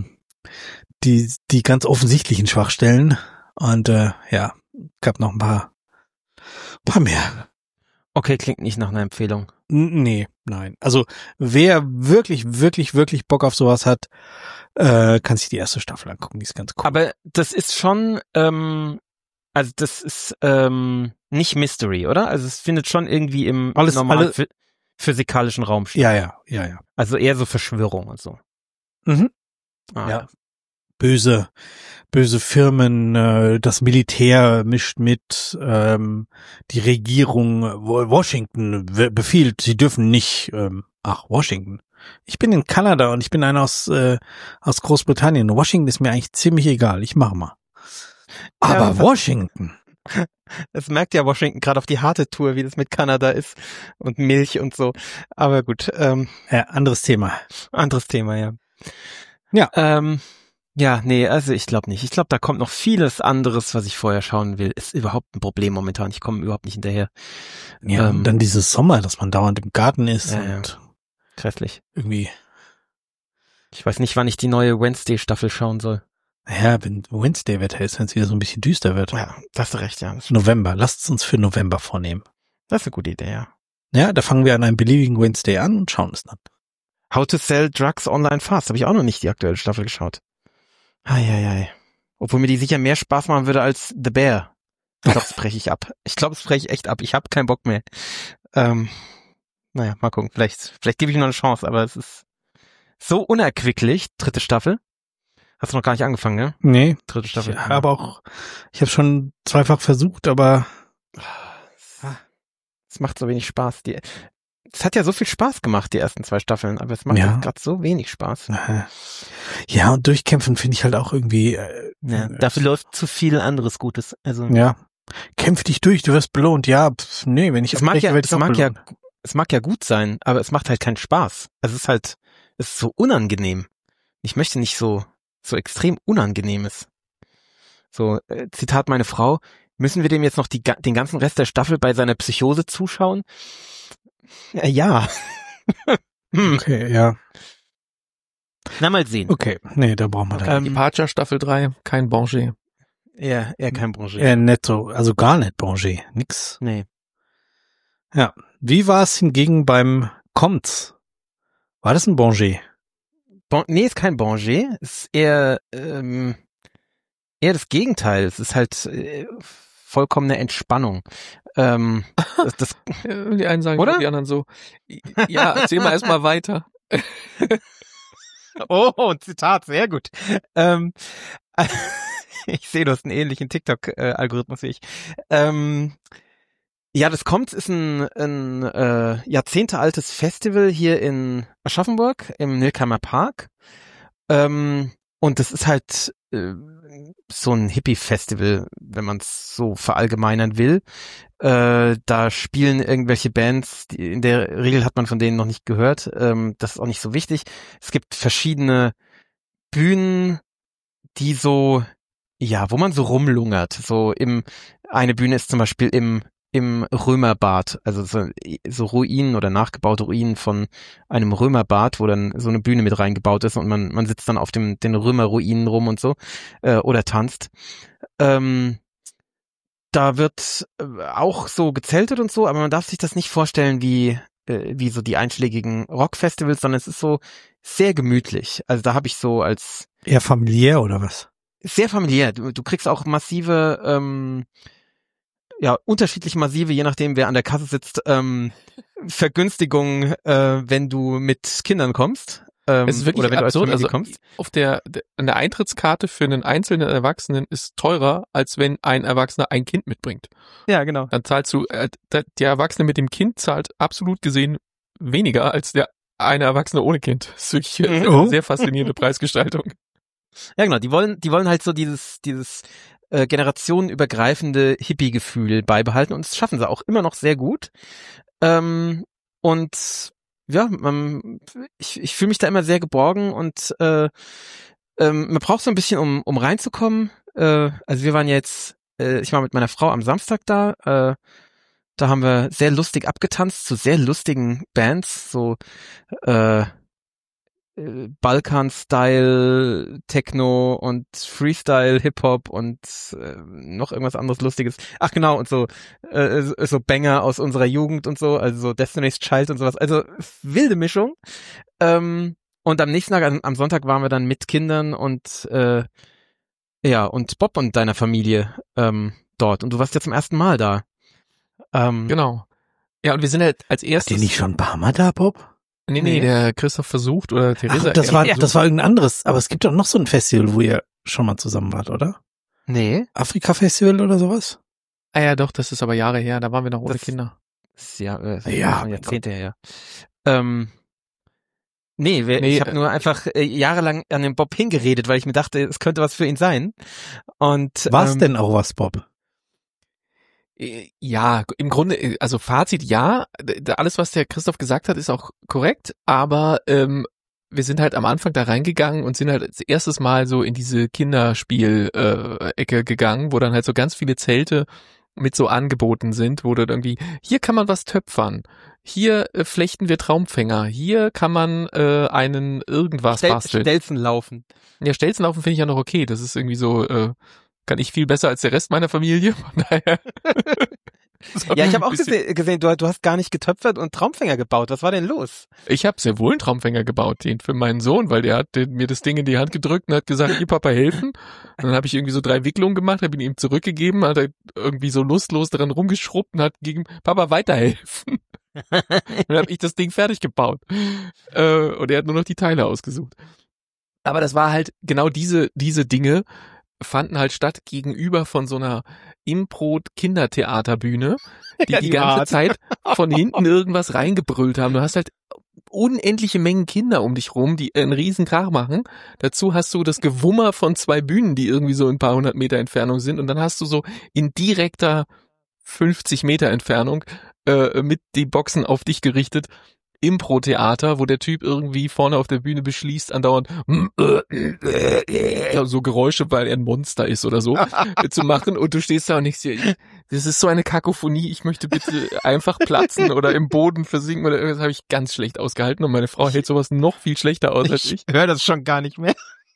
A: ganz offensichtlichen Schwachstellen. Und gab noch ein paar mehr.
C: Okay, klingt nicht nach einer Empfehlung.
A: Nee, nein. Also wer wirklich, wirklich, wirklich Bock auf sowas hat, kann sich die erste Staffel angucken. Die ist ganz cool.
C: Aber das ist schon, also das ist nicht Mystery, oder? Also es findet schon irgendwie im normalen physikalischen Raum statt.
A: Ja.
C: Also eher so Verschwörung und so.
A: Ja. Böse Firmen, das Militär mischt mit, die Regierung, Washington befiehlt, sie dürfen nicht, Washington. Ich bin in Kanada und ich bin einer aus Großbritannien. Washington ist mir eigentlich ziemlich egal, ich mache mal. Aber Washington.
C: Das merkt ja Washington gerade auf die harte Tour, wie das mit Kanada ist und Milch und so. Aber gut.
A: Anderes Thema.
C: Ja. Ja, nee, also ich glaube nicht. Ich glaube, da kommt noch vieles anderes, was ich vorher schauen will. Ist überhaupt ein Problem momentan. Ich komme überhaupt nicht hinterher.
A: Ja, und dann dieses Sommer, dass man dauernd im Garten ist und
C: grässlich.
A: Irgendwie.
C: Ich weiß nicht, wann ich die neue Wednesday-Staffel schauen soll.
A: Ja, wenn Wednesday-Wetter ist, wenn es wieder so ein bisschen düster wird.
C: Ja, da hast du recht, ja.
A: November. Lasst es uns für November vornehmen.
C: Das ist eine gute Idee, ja.
A: Ja, da fangen wir an einem beliebigen Wednesday an und schauen es dann.
C: How to Sell Drugs Online Fast. Habe ich auch noch nicht die aktuelle Staffel geschaut. Obwohl mir die sicher mehr Spaß machen würde als The Bear. Ich glaube, das breche ich ab. Ich echt ab. Ich habe keinen Bock mehr. Naja, mal gucken. Vielleicht gebe ich ihm noch eine Chance, aber es ist so unerquicklich. 3. Staffel. Hast du noch gar nicht angefangen, ne?
A: Nee.
C: 3. Staffel.
A: Ja, aber auch, ich habe schon zweifach versucht, aber
C: es macht so wenig Spaß. Es hat ja so viel Spaß gemacht, die ersten 2 Staffeln, aber es macht jetzt gerade so wenig Spaß.
A: Ja, und durchkämpfen finde ich halt auch irgendwie.
C: Dafür läuft zu viel anderes Gutes. Also
A: ja. Kämpf dich durch, du wirst belohnt. Ja, nee, wenn ich
C: Es mag ja,
A: werd ich auch belohnt.
C: es mag ja gut sein, aber es macht halt keinen Spaß. Also es ist so unangenehm. Ich möchte nicht so extrem Unangenehmes. So, Zitat meine Frau, müssen wir dem jetzt noch den ganzen Rest der Staffel bei seiner Psychose zuschauen? Ja.
A: Okay, ja.
C: Na, mal sehen.
A: Okay, nee, da brauchen wir dann.
B: Departure Staffel 3, kein Banger.
C: Ja, eher kein Branche.
A: Netto, also gar nicht Banger, nix.
C: Nee.
A: Ja. Wie war es hingegen beim Comts? War das ein Banger?
C: Nee, ist kein Banger. Ist eher das Gegenteil. Es ist halt vollkommene Entspannung. Das
B: Die einen sagen,
C: Oder?
B: die anderen so. Ja, erzähl mal erstmal weiter.
C: Oh, Zitat, sehr gut. Ich sehe, du hast einen ähnlichen TikTok-Algorithmus wie ich. Ja, das kommt, ist ein jahrzehntealtes Festival hier in Aschaffenburg im Nilkheimer Park. Und das ist halt so ein Hippie-Festival, wenn man es so verallgemeinern will. Da spielen irgendwelche Bands, in der Regel hat man von denen noch nicht gehört. Das ist auch nicht so wichtig. Es gibt verschiedene Bühnen, die so, ja, wo man so rumlungert. Eine Bühne ist zum Beispiel im Römerbad, also so Ruinen oder nachgebaute Ruinen von einem Römerbad, wo dann so eine Bühne mit reingebaut ist und man sitzt dann auf den Römerruinen rum und so, oder tanzt. Da wird auch so gezeltet und so, aber man darf sich das nicht vorstellen wie so die einschlägigen Rockfestivals, sondern es ist so sehr gemütlich. Also da habe ich so als
A: Eher familiär oder was?
C: sehr familiär. Du kriegst auch massive, unterschiedlich massive, je nachdem wer an der Kasse sitzt, Vergünstigungen, wenn du mit Kindern kommst.
B: Es ist wirklich
C: oder wenn
B: absurd.
C: du als
B: Also
C: Familie kommst.
B: auf an der Eintrittskarte für einen einzelnen Erwachsenen ist teurer, als wenn ein Erwachsener ein Kind mitbringt.
C: Ja, genau.
B: Dann zahlst du, der Erwachsene mit dem Kind zahlt absolut gesehen weniger als der eine Erwachsene ohne Kind. Das ist wirklich eine sehr faszinierende Preisgestaltung.
C: Ja, genau. Die wollen halt so dieses generationenübergreifende Hippie-Gefühl beibehalten und das schaffen sie auch immer noch sehr gut. Und ja, ich fühle mich da immer sehr geborgen und man braucht so ein bisschen, um reinzukommen. Also wir waren jetzt, ich war mit meiner Frau am Samstag da. Da haben wir sehr lustig abgetanzt zu sehr lustigen Bands, so Balkan-Style, Techno und Freestyle-Hip-Hop und noch irgendwas anderes Lustiges. Ach genau, und so Banger aus unserer Jugend und so, also so Destiny's Child und sowas. Also wilde Mischung. Und am nächsten Tag, am Sonntag, waren wir dann mit Kindern und und Bob und deiner Familie dort. Und du warst ja zum ersten Mal da.
B: Genau. Ja, und wir sind halt als erstes...
A: Hat die nicht schon ein paar Mal da, Bob?
B: Nee, der Christoph versucht oder Theresa...
A: Ach, das war irgendein anderes. Aber es gibt doch noch so ein Festival, wo ihr schon mal zusammen wart, oder?
C: Nee.
A: Afrika-Festival oder sowas?
B: Ah ja, doch, das ist aber Jahre her. Da waren wir noch ohne Kinder.
C: Das ist ja,
A: Jahrzehnte
C: her. Ich habe nur einfach jahrelang an den Bob hingeredet, weil ich mir dachte, es könnte was für ihn sein. Und
A: war es denn auch was, Bob?
B: Ja, im Grunde, also Fazit ja, alles, was der Christoph gesagt hat, ist auch korrekt, aber wir sind halt am Anfang da reingegangen und sind halt das erstes Mal so in diese Kinderspiel-Ecke gegangen, wo dann halt so ganz viele Zelte mit so Angeboten sind, wo dann irgendwie, hier kann man was töpfern, hier flechten wir Traumfänger, hier kann man einen irgendwas basteln.
C: Stelzen laufen.
B: Ja, Stelzen laufen finde ich ja noch okay, das ist irgendwie so, kann ich viel besser als der Rest meiner Familie, von daher. So,
C: ja, ich habe auch gesehen, du hast gar nicht getöpfert und Traumfänger gebaut. Was war denn los?
B: Ich habe sehr wohl einen Traumfänger gebaut, den für meinen Sohn, weil der hat mir das Ding in die Hand gedrückt und hat gesagt, hier Papa helfen. Und dann habe ich irgendwie so 3 Wicklungen gemacht, habe ihn ihm zurückgegeben, hat er irgendwie so lustlos daran rumgeschrubbt und hat gegen Papa weiterhelfen. Dann habe ich das Ding fertig gebaut. Und er hat nur noch die Teile ausgesucht. Aber das war halt genau diese Dinge, fanden halt statt gegenüber von so einer Impro-Kindertheaterbühne, die ganze Zeit von hinten irgendwas reingebrüllt haben. Du hast halt unendliche Mengen Kinder um dich rum, die einen riesen Krach machen. Dazu hast du das Gewummer von 2 Bühnen, die irgendwie so ein paar 100 Meter Entfernung sind. Und dann hast du so in direkter 50 Meter Entfernung mit die Boxen auf dich gerichtet Impro-Theater, wo der Typ irgendwie vorne auf der Bühne beschließt, andauernd so Geräusche, weil er ein Monster ist oder so, zu machen. Und du stehst da und denkst dir, das ist so eine Kakophonie, ich möchte bitte einfach platzen oder im Boden versinken oder irgendwas. Habe ich ganz schlecht ausgehalten und meine Frau hält sowas noch viel schlechter aus als ich.
C: Ich höre das schon gar nicht mehr.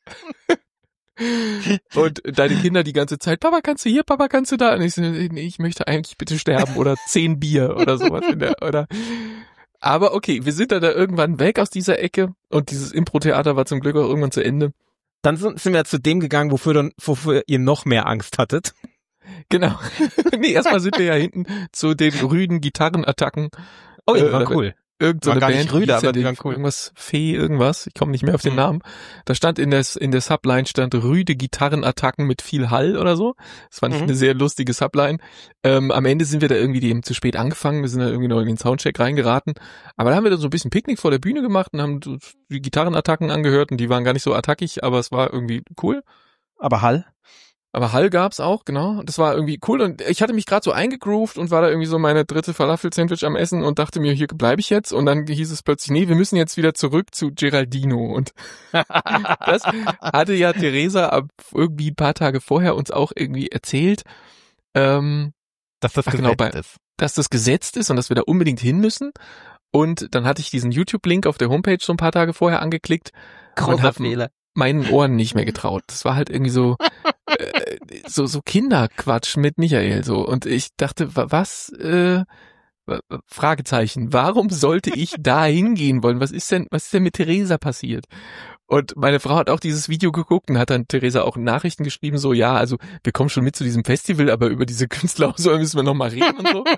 B: Und deine Kinder die ganze Zeit, Papa, kannst du hier, Papa, kannst du da? Und ich so, nee, ich möchte eigentlich bitte sterben oder 10 Bier oder sowas oder. Aber okay, wir sind da irgendwann weg aus dieser Ecke und dieses Impro-Theater war zum Glück auch irgendwann zu Ende.
C: Dann sind wir zu dem gegangen, wofür ihr noch mehr Angst hattet.
B: Genau. Nee, erstmal sind wir ja hinten zu den rüden Gitarrenattacken.
C: Oh, die waren cool.
B: Irgend so
C: war
B: eine
C: gar
B: Band,
C: nicht rüde, aber
B: ja,
C: die waren cool.
B: Irgendwas Fee, irgendwas. Ich komme nicht mehr auf den Namen. Da stand in der Subline stand rüde Gitarrenattacken mit viel Hall oder so. Das fand ich eine sehr lustige Subline. Am Ende sind wir da irgendwie eben zu spät angefangen. Wir sind da irgendwie noch in den Soundcheck reingeraten. Aber da haben wir dann so ein bisschen Picknick vor der Bühne gemacht und haben die Gitarrenattacken angehört und die waren gar nicht so attackig, aber es war irgendwie cool.
C: Aber Hall?
B: Aber Hall gab's auch, genau. Das war irgendwie cool und ich hatte mich gerade so eingegroovt und war da irgendwie so meine dritte Falafel-Sandwich am Essen und dachte mir, hier bleibe ich jetzt. Und dann hieß es plötzlich, nee, wir müssen jetzt wieder zurück zu Geraldino. Und das hatte ja Theresa irgendwie ein paar Tage vorher uns auch irgendwie erzählt,
C: dass das gesetzt ist.
B: Dass das gesetzt ist und dass wir da unbedingt hin müssen. Und dann hatte ich diesen YouTube-Link auf der Homepage so ein paar Tage vorher angeklickt und habe meinen Ohren nicht mehr getraut. Das war halt irgendwie so so Kinderquatsch mit Michael so. Und ich dachte, was? Fragezeichen. Warum sollte ich da hingehen wollen? Was ist denn mit Theresa passiert? Und meine Frau hat auch dieses Video geguckt und hat dann Theresa auch Nachrichten geschrieben, so, ja, also wir kommen schon mit zu diesem Festival, aber über diese Künstlerauswahl müssen wir noch mal reden und so.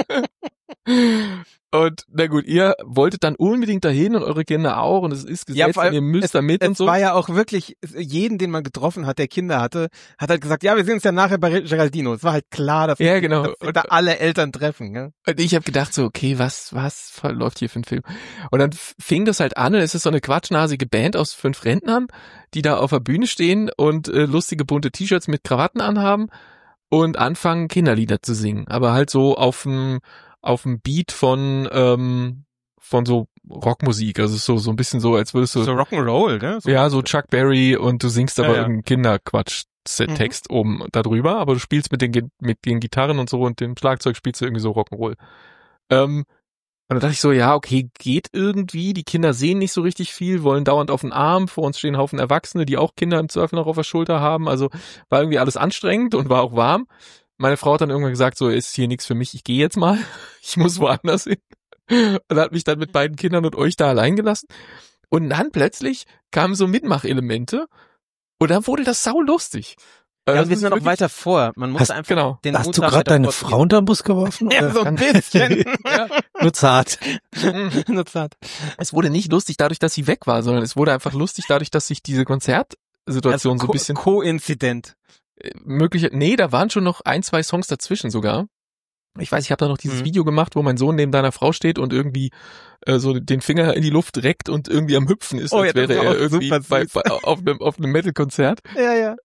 B: Und na gut, ihr wolltet dann unbedingt dahin und eure Kinder auch und es ist gesetzt und ihr müsst da mit und so.
C: Es war ja auch wirklich, jeden, den man getroffen hat, der Kinder hatte, hat halt gesagt, ja, wir sehen uns ja nachher bei Geraldino. Es war halt klar, dass wir da alle Eltern treffen. Ja?
B: Und ich habe gedacht so, okay, was läuft hier für ein Film? Und dann fing das halt an und es ist so eine quatschnasige Band aus 5 Rentnern, die da auf der Bühne stehen und lustige bunte T-Shirts mit Krawatten anhaben und anfangen Kinderlieder zu singen. Aber halt so auf dem Beat von so Rockmusik, also so ein bisschen so, als würdest du
C: so Rock'n'Roll, ne? So
B: ja, so Chuck Berry und du singst aber irgendeinen Kinderquatsch-Text oben darüber, aber du spielst mit den Gitarren und so und dem Schlagzeug spielst du irgendwie so Rock'n'Roll. Und dann dachte ich so, ja, okay, geht irgendwie, die Kinder sehen nicht so richtig viel, wollen dauernd auf den Arm, vor uns stehen ein Haufen Erwachsene, die auch Kinder im Zweifel noch auf der Schulter haben, also war irgendwie alles anstrengend und war auch warm. Meine Frau hat dann irgendwann gesagt, so ist hier nichts für mich, ich gehe jetzt mal, ich muss woanders hin. Und hat mich dann mit beiden Kindern und euch da allein gelassen. Und dann plötzlich kamen so Mitmachelemente und dann wurde das saulustig.
C: Ja, und wir sind noch weiter vor. Man muss einfach den
A: Hast du gerade deine Frau unter den Bus geworfen?
C: Ja, so ein bisschen.
B: Ja.
A: Nur zart.
C: Nur zart.
B: Es wurde nicht lustig dadurch, dass sie weg war, sondern es wurde einfach lustig dadurch, dass sich diese Konzertsituation so ein bisschen
C: Koinzident.
B: Nee, da waren schon noch 1, 2 Songs dazwischen sogar. Ich weiß, ich habe da noch dieses Video gemacht, wo mein Sohn neben deiner Frau steht und irgendwie so den Finger in die Luft reckt und irgendwie am Hüpfen ist, als wäre er irgendwie auf einem Metal-Konzert.
C: Ja.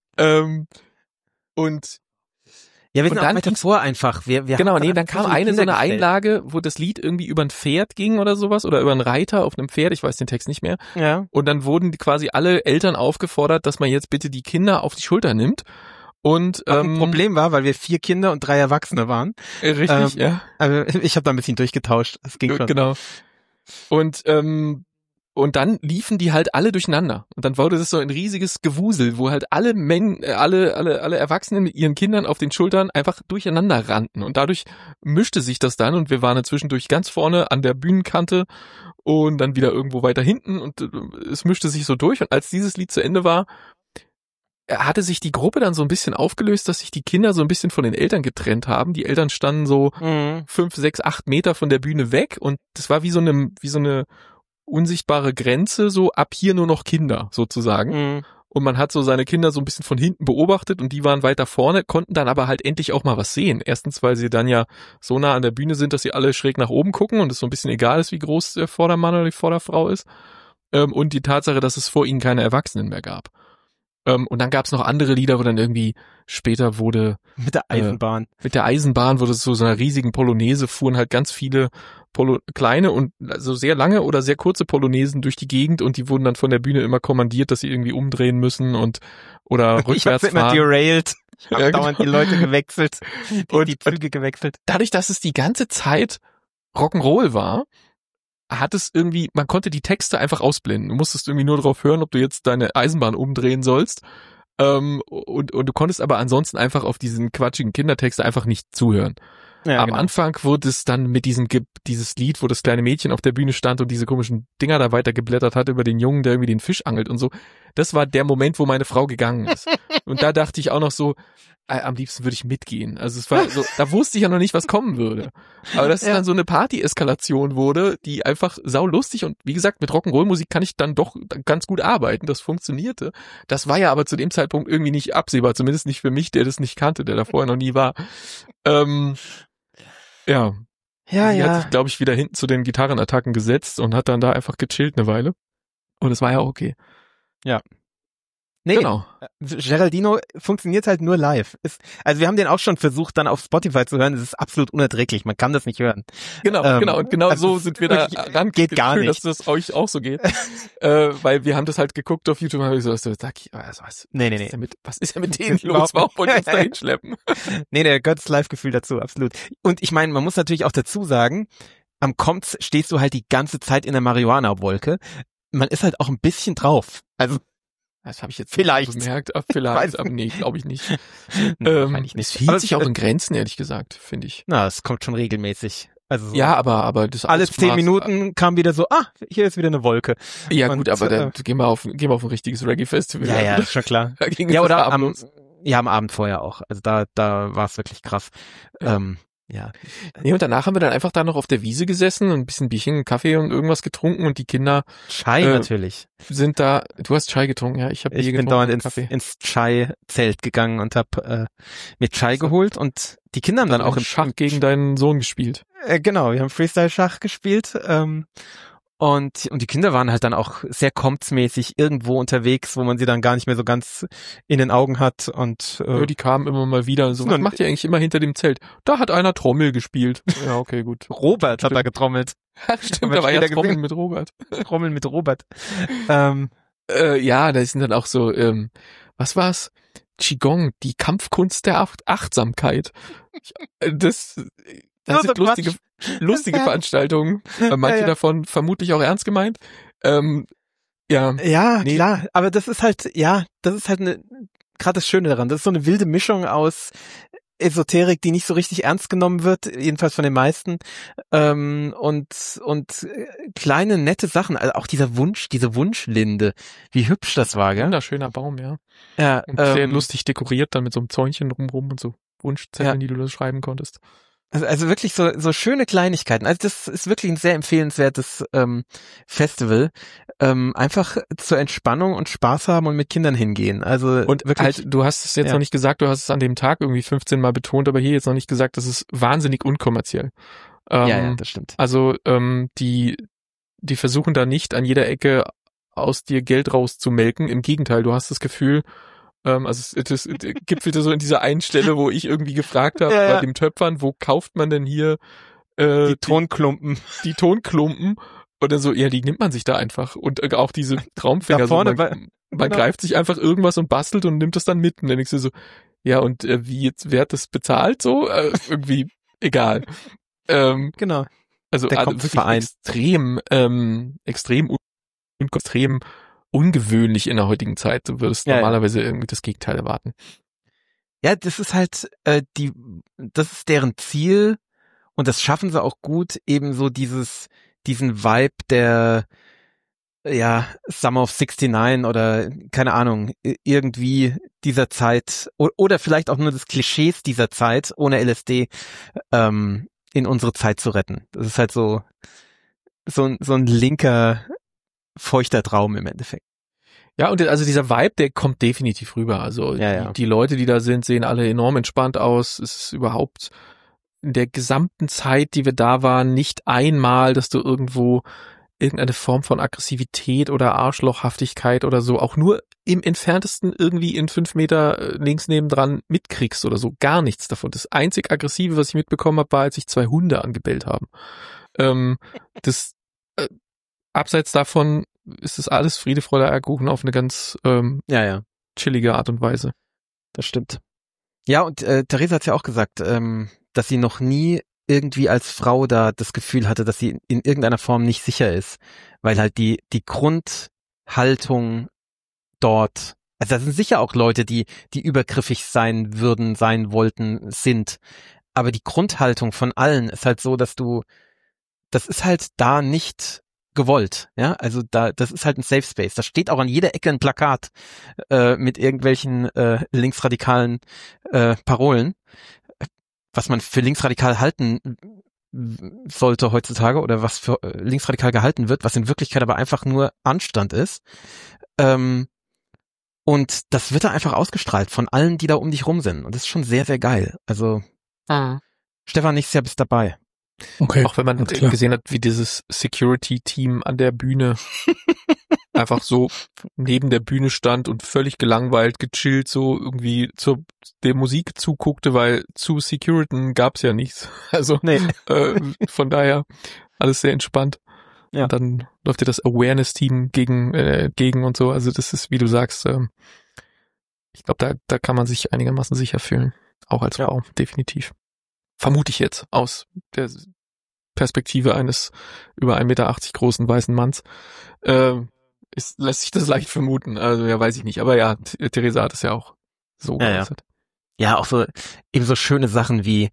B: Und
C: ja, wir sind auch weiter vor einfach.
B: Dann kam so eine Einlage, wo das Lied irgendwie über ein Pferd ging oder sowas oder über einen Reiter auf einem Pferd, ich weiß den Text nicht mehr.
C: Ja.
B: Und dann wurden quasi alle Eltern aufgefordert, dass man jetzt bitte die Kinder auf die Schulter nimmt. Und
C: ein Problem war, weil wir 4 Kinder und 3 Erwachsene waren.
B: Richtig, ja.
C: Aber ich habe da ein bisschen durchgetauscht. Das ging schon.
B: Genau. Und dann liefen die halt alle durcheinander. Und dann wurde das so ein riesiges Gewusel, wo halt alle Erwachsenen mit ihren Kindern auf den Schultern einfach durcheinander rannten. Und dadurch mischte sich das dann und wir waren zwischendurch ganz vorne an der Bühnenkante und dann wieder irgendwo weiter hinten und es mischte sich so durch. Und als dieses Lied zu Ende war, hatte sich die Gruppe dann so ein bisschen aufgelöst, dass sich die Kinder so ein bisschen von den Eltern getrennt haben. Die Eltern standen so 5, 6, 8 Meter von der Bühne weg und das war wie so eine unsichtbare Grenze, so ab hier nur noch Kinder sozusagen. und man hat so seine Kinder so ein bisschen von hinten beobachtet und die waren weiter vorne, konnten dann aber halt endlich auch mal was sehen. Erstens, weil sie dann ja so nah an der Bühne sind, dass sie alle schräg nach oben gucken und es so ein bisschen egal ist, wie groß der Vordermann oder die Vorderfrau ist. Und die Tatsache, dass es vor ihnen keine Erwachsenen mehr gab. Und dann gab es noch andere Lieder, wo dann irgendwie später wurde
C: Mit der Eisenbahn.
B: mit der Eisenbahn wurde es zu so einer riesigen Polonaise, fuhren halt ganz viele kleine und also sehr lange oder sehr kurze Polonesen durch die Gegend und die wurden dann von der Bühne immer kommandiert, dass sie irgendwie umdrehen müssen oder
C: Ich
B: rückwärts
C: hab's immer
B: fahren.
C: derailed. Ich hab
B: Ja, genau.
C: dauernd die Leute gewechselt.
B: Und-
C: Die Züge gewechselt.
B: Dadurch, dass es die ganze Zeit Rock'n'Roll war, hat es irgendwie, man konnte die Texte einfach ausblenden. Du musstest irgendwie nur drauf hören, ob du jetzt deine Eisenbahn umdrehen sollst. Und du konntest aber ansonsten einfach auf diesen quatschigen Kindertexte einfach nicht zuhören.
C: Ja,
B: Am
C: genau.
B: Anfang wurde es dann mit dieses Lied, wo das kleine Mädchen auf der Bühne stand und diese komischen Dinger da weitergeblättert hat über den Jungen, der irgendwie den Fisch angelt und so. Das war der Moment, wo meine Frau gegangen ist. Und da dachte ich auch noch so, am liebsten würde ich mitgehen. Also es war so, da wusste ich ja noch nicht, was kommen würde. Aber dass es
C: Ja.
B: dann so eine Party-Eskalation wurde, die einfach saulustig und wie gesagt, mit Rock'n'Roll-Musik kann ich dann doch ganz gut arbeiten. Das funktionierte. Das war ja aber zu dem Zeitpunkt irgendwie nicht absehbar, zumindest nicht für mich, der das nicht kannte, der da vorher noch nie war. Ja,
C: Ja,
B: sie hat
C: ja.
B: sich, glaube ich, wieder hinten zu den Gitarrenattacken gesetzt und hat dann da einfach gechillt eine Weile. Und es war ja okay.
C: Nee,
B: Genau.
C: Geraldino funktioniert halt nur live. Also wir haben den auch schon versucht, dann auf Spotify zu hören. Es ist absolut unerträglich. Man kann das nicht hören.
B: Genau, und genau
C: also
B: so sind wir da
C: wirklich,
B: ran.
C: geht gar
B: Schön,
C: nicht.
B: dass das euch auch so geht. Weil wir haben das halt geguckt auf YouTube und haben so,
C: Nee.
B: was ist denn mit denen los? Warum wollen die uns da hinschleppen?
C: Nee, der gehört das Live-Gefühl dazu, absolut. Und ich meine, man muss natürlich auch dazu sagen, am Comps stehst du halt die ganze Zeit in der Marihuana-Wolke. Man ist halt auch ein bisschen drauf. Also
B: Das habe ich jetzt
C: Vielleicht.
B: nicht bemerkt.
C: Weiß
B: Vielleicht, aber nee, glaube ich nicht.
C: wahrscheinlich nicht.
B: Es hielt
C: Aber
B: sich auch in Grenzen, ehrlich gesagt, finde ich.
C: Na, es kommt schon regelmäßig. Also so
B: Ja, aber das
C: alle
B: Ausmaß-
C: 10 Minuten kam wieder so, hier ist wieder eine Wolke.
B: Ja
C: Und,
B: gut, aber dann gehen wir auf ein richtiges Reggae-Festival.
C: Ja, ist schon klar.
B: Da ging
C: Ja,
B: es
C: oder
B: harmlos.
C: am Abend vorher auch. Also da war es wirklich krass. Ja.
B: Nee, und danach haben wir dann einfach da noch auf der Wiese gesessen und ein bisschen Bierchen, Kaffee und irgendwas getrunken und die Kinder
C: Chai natürlich.
B: sind da, du hast Chai getrunken, ja, ich habe
C: Ich
B: Bier
C: bin
B: getrunken
C: dauernd
B: und Kaffee.
C: ins Chai-Zelt gegangen und hab mir Chai geholt und die Kinder haben dann auch im
B: Schach gegen deinen Sohn gespielt.
C: Genau, wir haben Freestyle-Schach gespielt und die Kinder waren halt dann auch sehr Comps-mäßig irgendwo unterwegs, wo man sie dann gar nicht mehr so ganz in den Augen hat und
B: Ja, die kamen immer mal wieder und so, was
C: Nun-
B: macht ihr eigentlich immer hinter dem Zelt? Da hat einer Trommel gespielt. Ja, okay, gut.
C: Robert hat da getrommelt.
B: Stimmt,
C: wir
B: da war ja
C: später
B: Trommeln
C: gesehen.
B: mit Robert.
C: Trommeln mit Robert. Ähm,
B: Ja, da sind dann auch so, was war's? Qigong, die Kampfkunst der Achtsamkeit. Das
C: Nur
B: sind
C: so
B: lustige
C: Ja.
B: Veranstaltungen. Manche
C: Ja.
B: davon vermutlich auch ernst gemeint. Ja,
C: ja,
B: Nee.
C: klar, aber das ist halt gerade das Schöne daran. Das ist so eine wilde Mischung aus Esoterik, die nicht so richtig ernst genommen wird, jedenfalls von den meisten, und kleine nette Sachen, also auch diese Wunschlinde, wie hübsch das war, gell?
B: wunderschöner Baum, ja.
C: Ja,
B: Und sehr lustig dekoriert, dann mit so einem Zäunchen drumrum und so Wunschzetteln,
C: Ja.
B: die du da schreiben konntest.
C: Also wirklich so schöne Kleinigkeiten. Also das ist wirklich ein sehr empfehlenswertes Festival. Einfach zur Entspannung und Spaß haben und mit Kindern hingehen. Also
B: Und
C: wirklich.
B: halt, du hast es jetzt
C: Ja.
B: noch nicht gesagt, du hast es an dem Tag irgendwie 15 Mal betont, aber hier jetzt noch nicht gesagt, das ist wahnsinnig unkommerziell.
C: ja, das stimmt.
B: Also die versuchen da nicht an jeder Ecke aus dir Geld rauszumelken. Im Gegenteil, du hast das Gefühl, also es gipfelte so in dieser einen Stelle, wo ich irgendwie gefragt habe,
C: Ja.
B: bei dem Töpfern, wo kauft man denn hier
C: Die Tonklumpen.
B: die Tonklumpen? Und dann so, ja, die nimmt man sich da einfach. Und auch diese Traumfänger.
C: Da vorne
B: so, man
C: genau.
B: greift sich einfach irgendwas und bastelt und nimmt es dann mit. Und dann denkst du so, ja, und wer hat das bezahlt so? Irgendwie egal.
C: Genau.
B: Also
C: Der
B: wirklich
C: Kopfverein.
B: extrem ungewöhnlich in der heutigen Zeit. Du würdest
C: Ja, ja.
B: normalerweise irgendwie das Gegenteil erwarten.
C: Ja, das ist halt das ist deren Ziel und das schaffen sie auch gut, eben so diesen Vibe der Summer of 69 oder keine Ahnung, irgendwie dieser Zeit oder vielleicht auch nur des Klischees dieser Zeit ohne LSD in unsere Zeit zu retten. Das ist halt so ein linker, feuchter Traum im Endeffekt.
B: Ja, und also dieser Vibe, der kommt definitiv rüber. Also die Leute, die da sind, sehen alle enorm entspannt aus. Es ist überhaupt in der gesamten Zeit, die wir da waren, nicht einmal, dass du irgendwo irgendeine Form von Aggressivität oder Arschlochhaftigkeit oder so auch nur im Entferntesten irgendwie in 5 Meter links nebendran mitkriegst oder so. Gar nichts davon. Das einzig Aggressive, was ich mitbekommen habe, war, als sich 2 Hunde angebellt haben. Abseits davon ist das alles Friede, Freude, Eierkuchen auf eine ganz chillige Art und Weise.
C: Das stimmt. Ja, und Theresa hat ja auch gesagt, dass sie noch nie irgendwie als Frau da das Gefühl hatte, dass sie in irgendeiner Form nicht sicher ist, weil halt die Grundhaltung dort, also da sind sicher auch Leute, die übergriffig sein wollten, sind, aber die Grundhaltung von allen ist halt so, das ist halt da nicht gewollt, ja, also das ist halt ein Safe Space, da steht auch an jeder Ecke ein Plakat mit irgendwelchen linksradikalen Parolen, was man für linksradikal halten sollte heutzutage oder was für linksradikal gehalten wird, was in Wirklichkeit aber einfach nur Anstand ist. Und das wird da einfach ausgestrahlt von allen, die da um dich rum sind. Und das ist schon sehr, sehr geil. Also Stefan, nächstes Jahr bist dabei.
B: Okay. Auch wenn man gesehen hat, wie dieses Security-Team an der Bühne einfach so neben der Bühne stand und völlig gelangweilt, gechillt so irgendwie der Musik zuguckte, weil zu Security gab's ja nichts. Also von daher alles sehr entspannt. Ja. Und dann läuft ja das Awareness-Team gegen und so. Also das ist, wie du sagst, ich glaube, da kann man sich einigermaßen sicher fühlen. Auch als Frau, definitiv. Vermute ich jetzt aus der Perspektive eines über 1,80 Meter großen weißen Manns. Lässt sich das leicht vermuten. Also ja, weiß ich nicht. Aber ja, Theresa hat es ja auch so geäußert.
C: Ja, auch so eben so schöne Sachen wie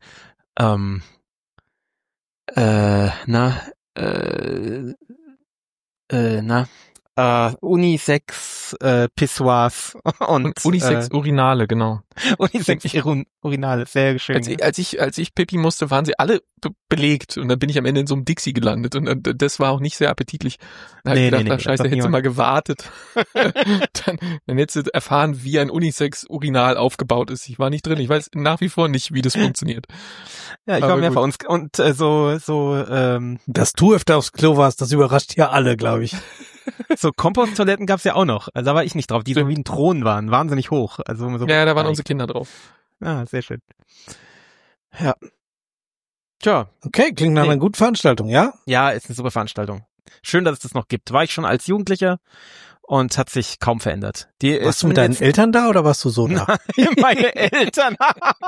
C: Unisex Pissoirs und
B: Unisex Urinale, genau.
C: Unisex Urinale, sehr schön.
B: Als ich Pipi musste, waren sie alle belegt und dann bin ich am Ende in so einem Dixie gelandet und das war auch nicht sehr appetitlich. Da hab ich gedacht, scheiße, hättest du mal gewartet. dann hättest du erfahren, wie ein Unisex Urinal aufgebaut ist. Ich war nicht drin, ich weiß nach wie vor nicht, wie das funktioniert.
C: Ja, ich war mehrfach und dass
A: du öfter aufs Klo warst, das überrascht ja alle, glaube ich.
C: So Komposttoiletten gab's ja auch noch. Also da war ich nicht drauf, die so wie ein Thron waren, wahnsinnig hoch. Also so
B: ja, da waren unsere Kinder drauf.
C: Ah, sehr schön. Ja. Tja.
A: Okay, klingt nach einer guten Veranstaltung, ja?
C: Ja, ist eine super Veranstaltung. Schön, dass es das noch gibt. War ich schon als Jugendlicher und hat sich kaum verändert.
A: Warst du mit deinen Eltern da oder warst du so da?
C: Meine Eltern.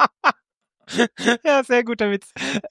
C: Ja, sehr guter Witz.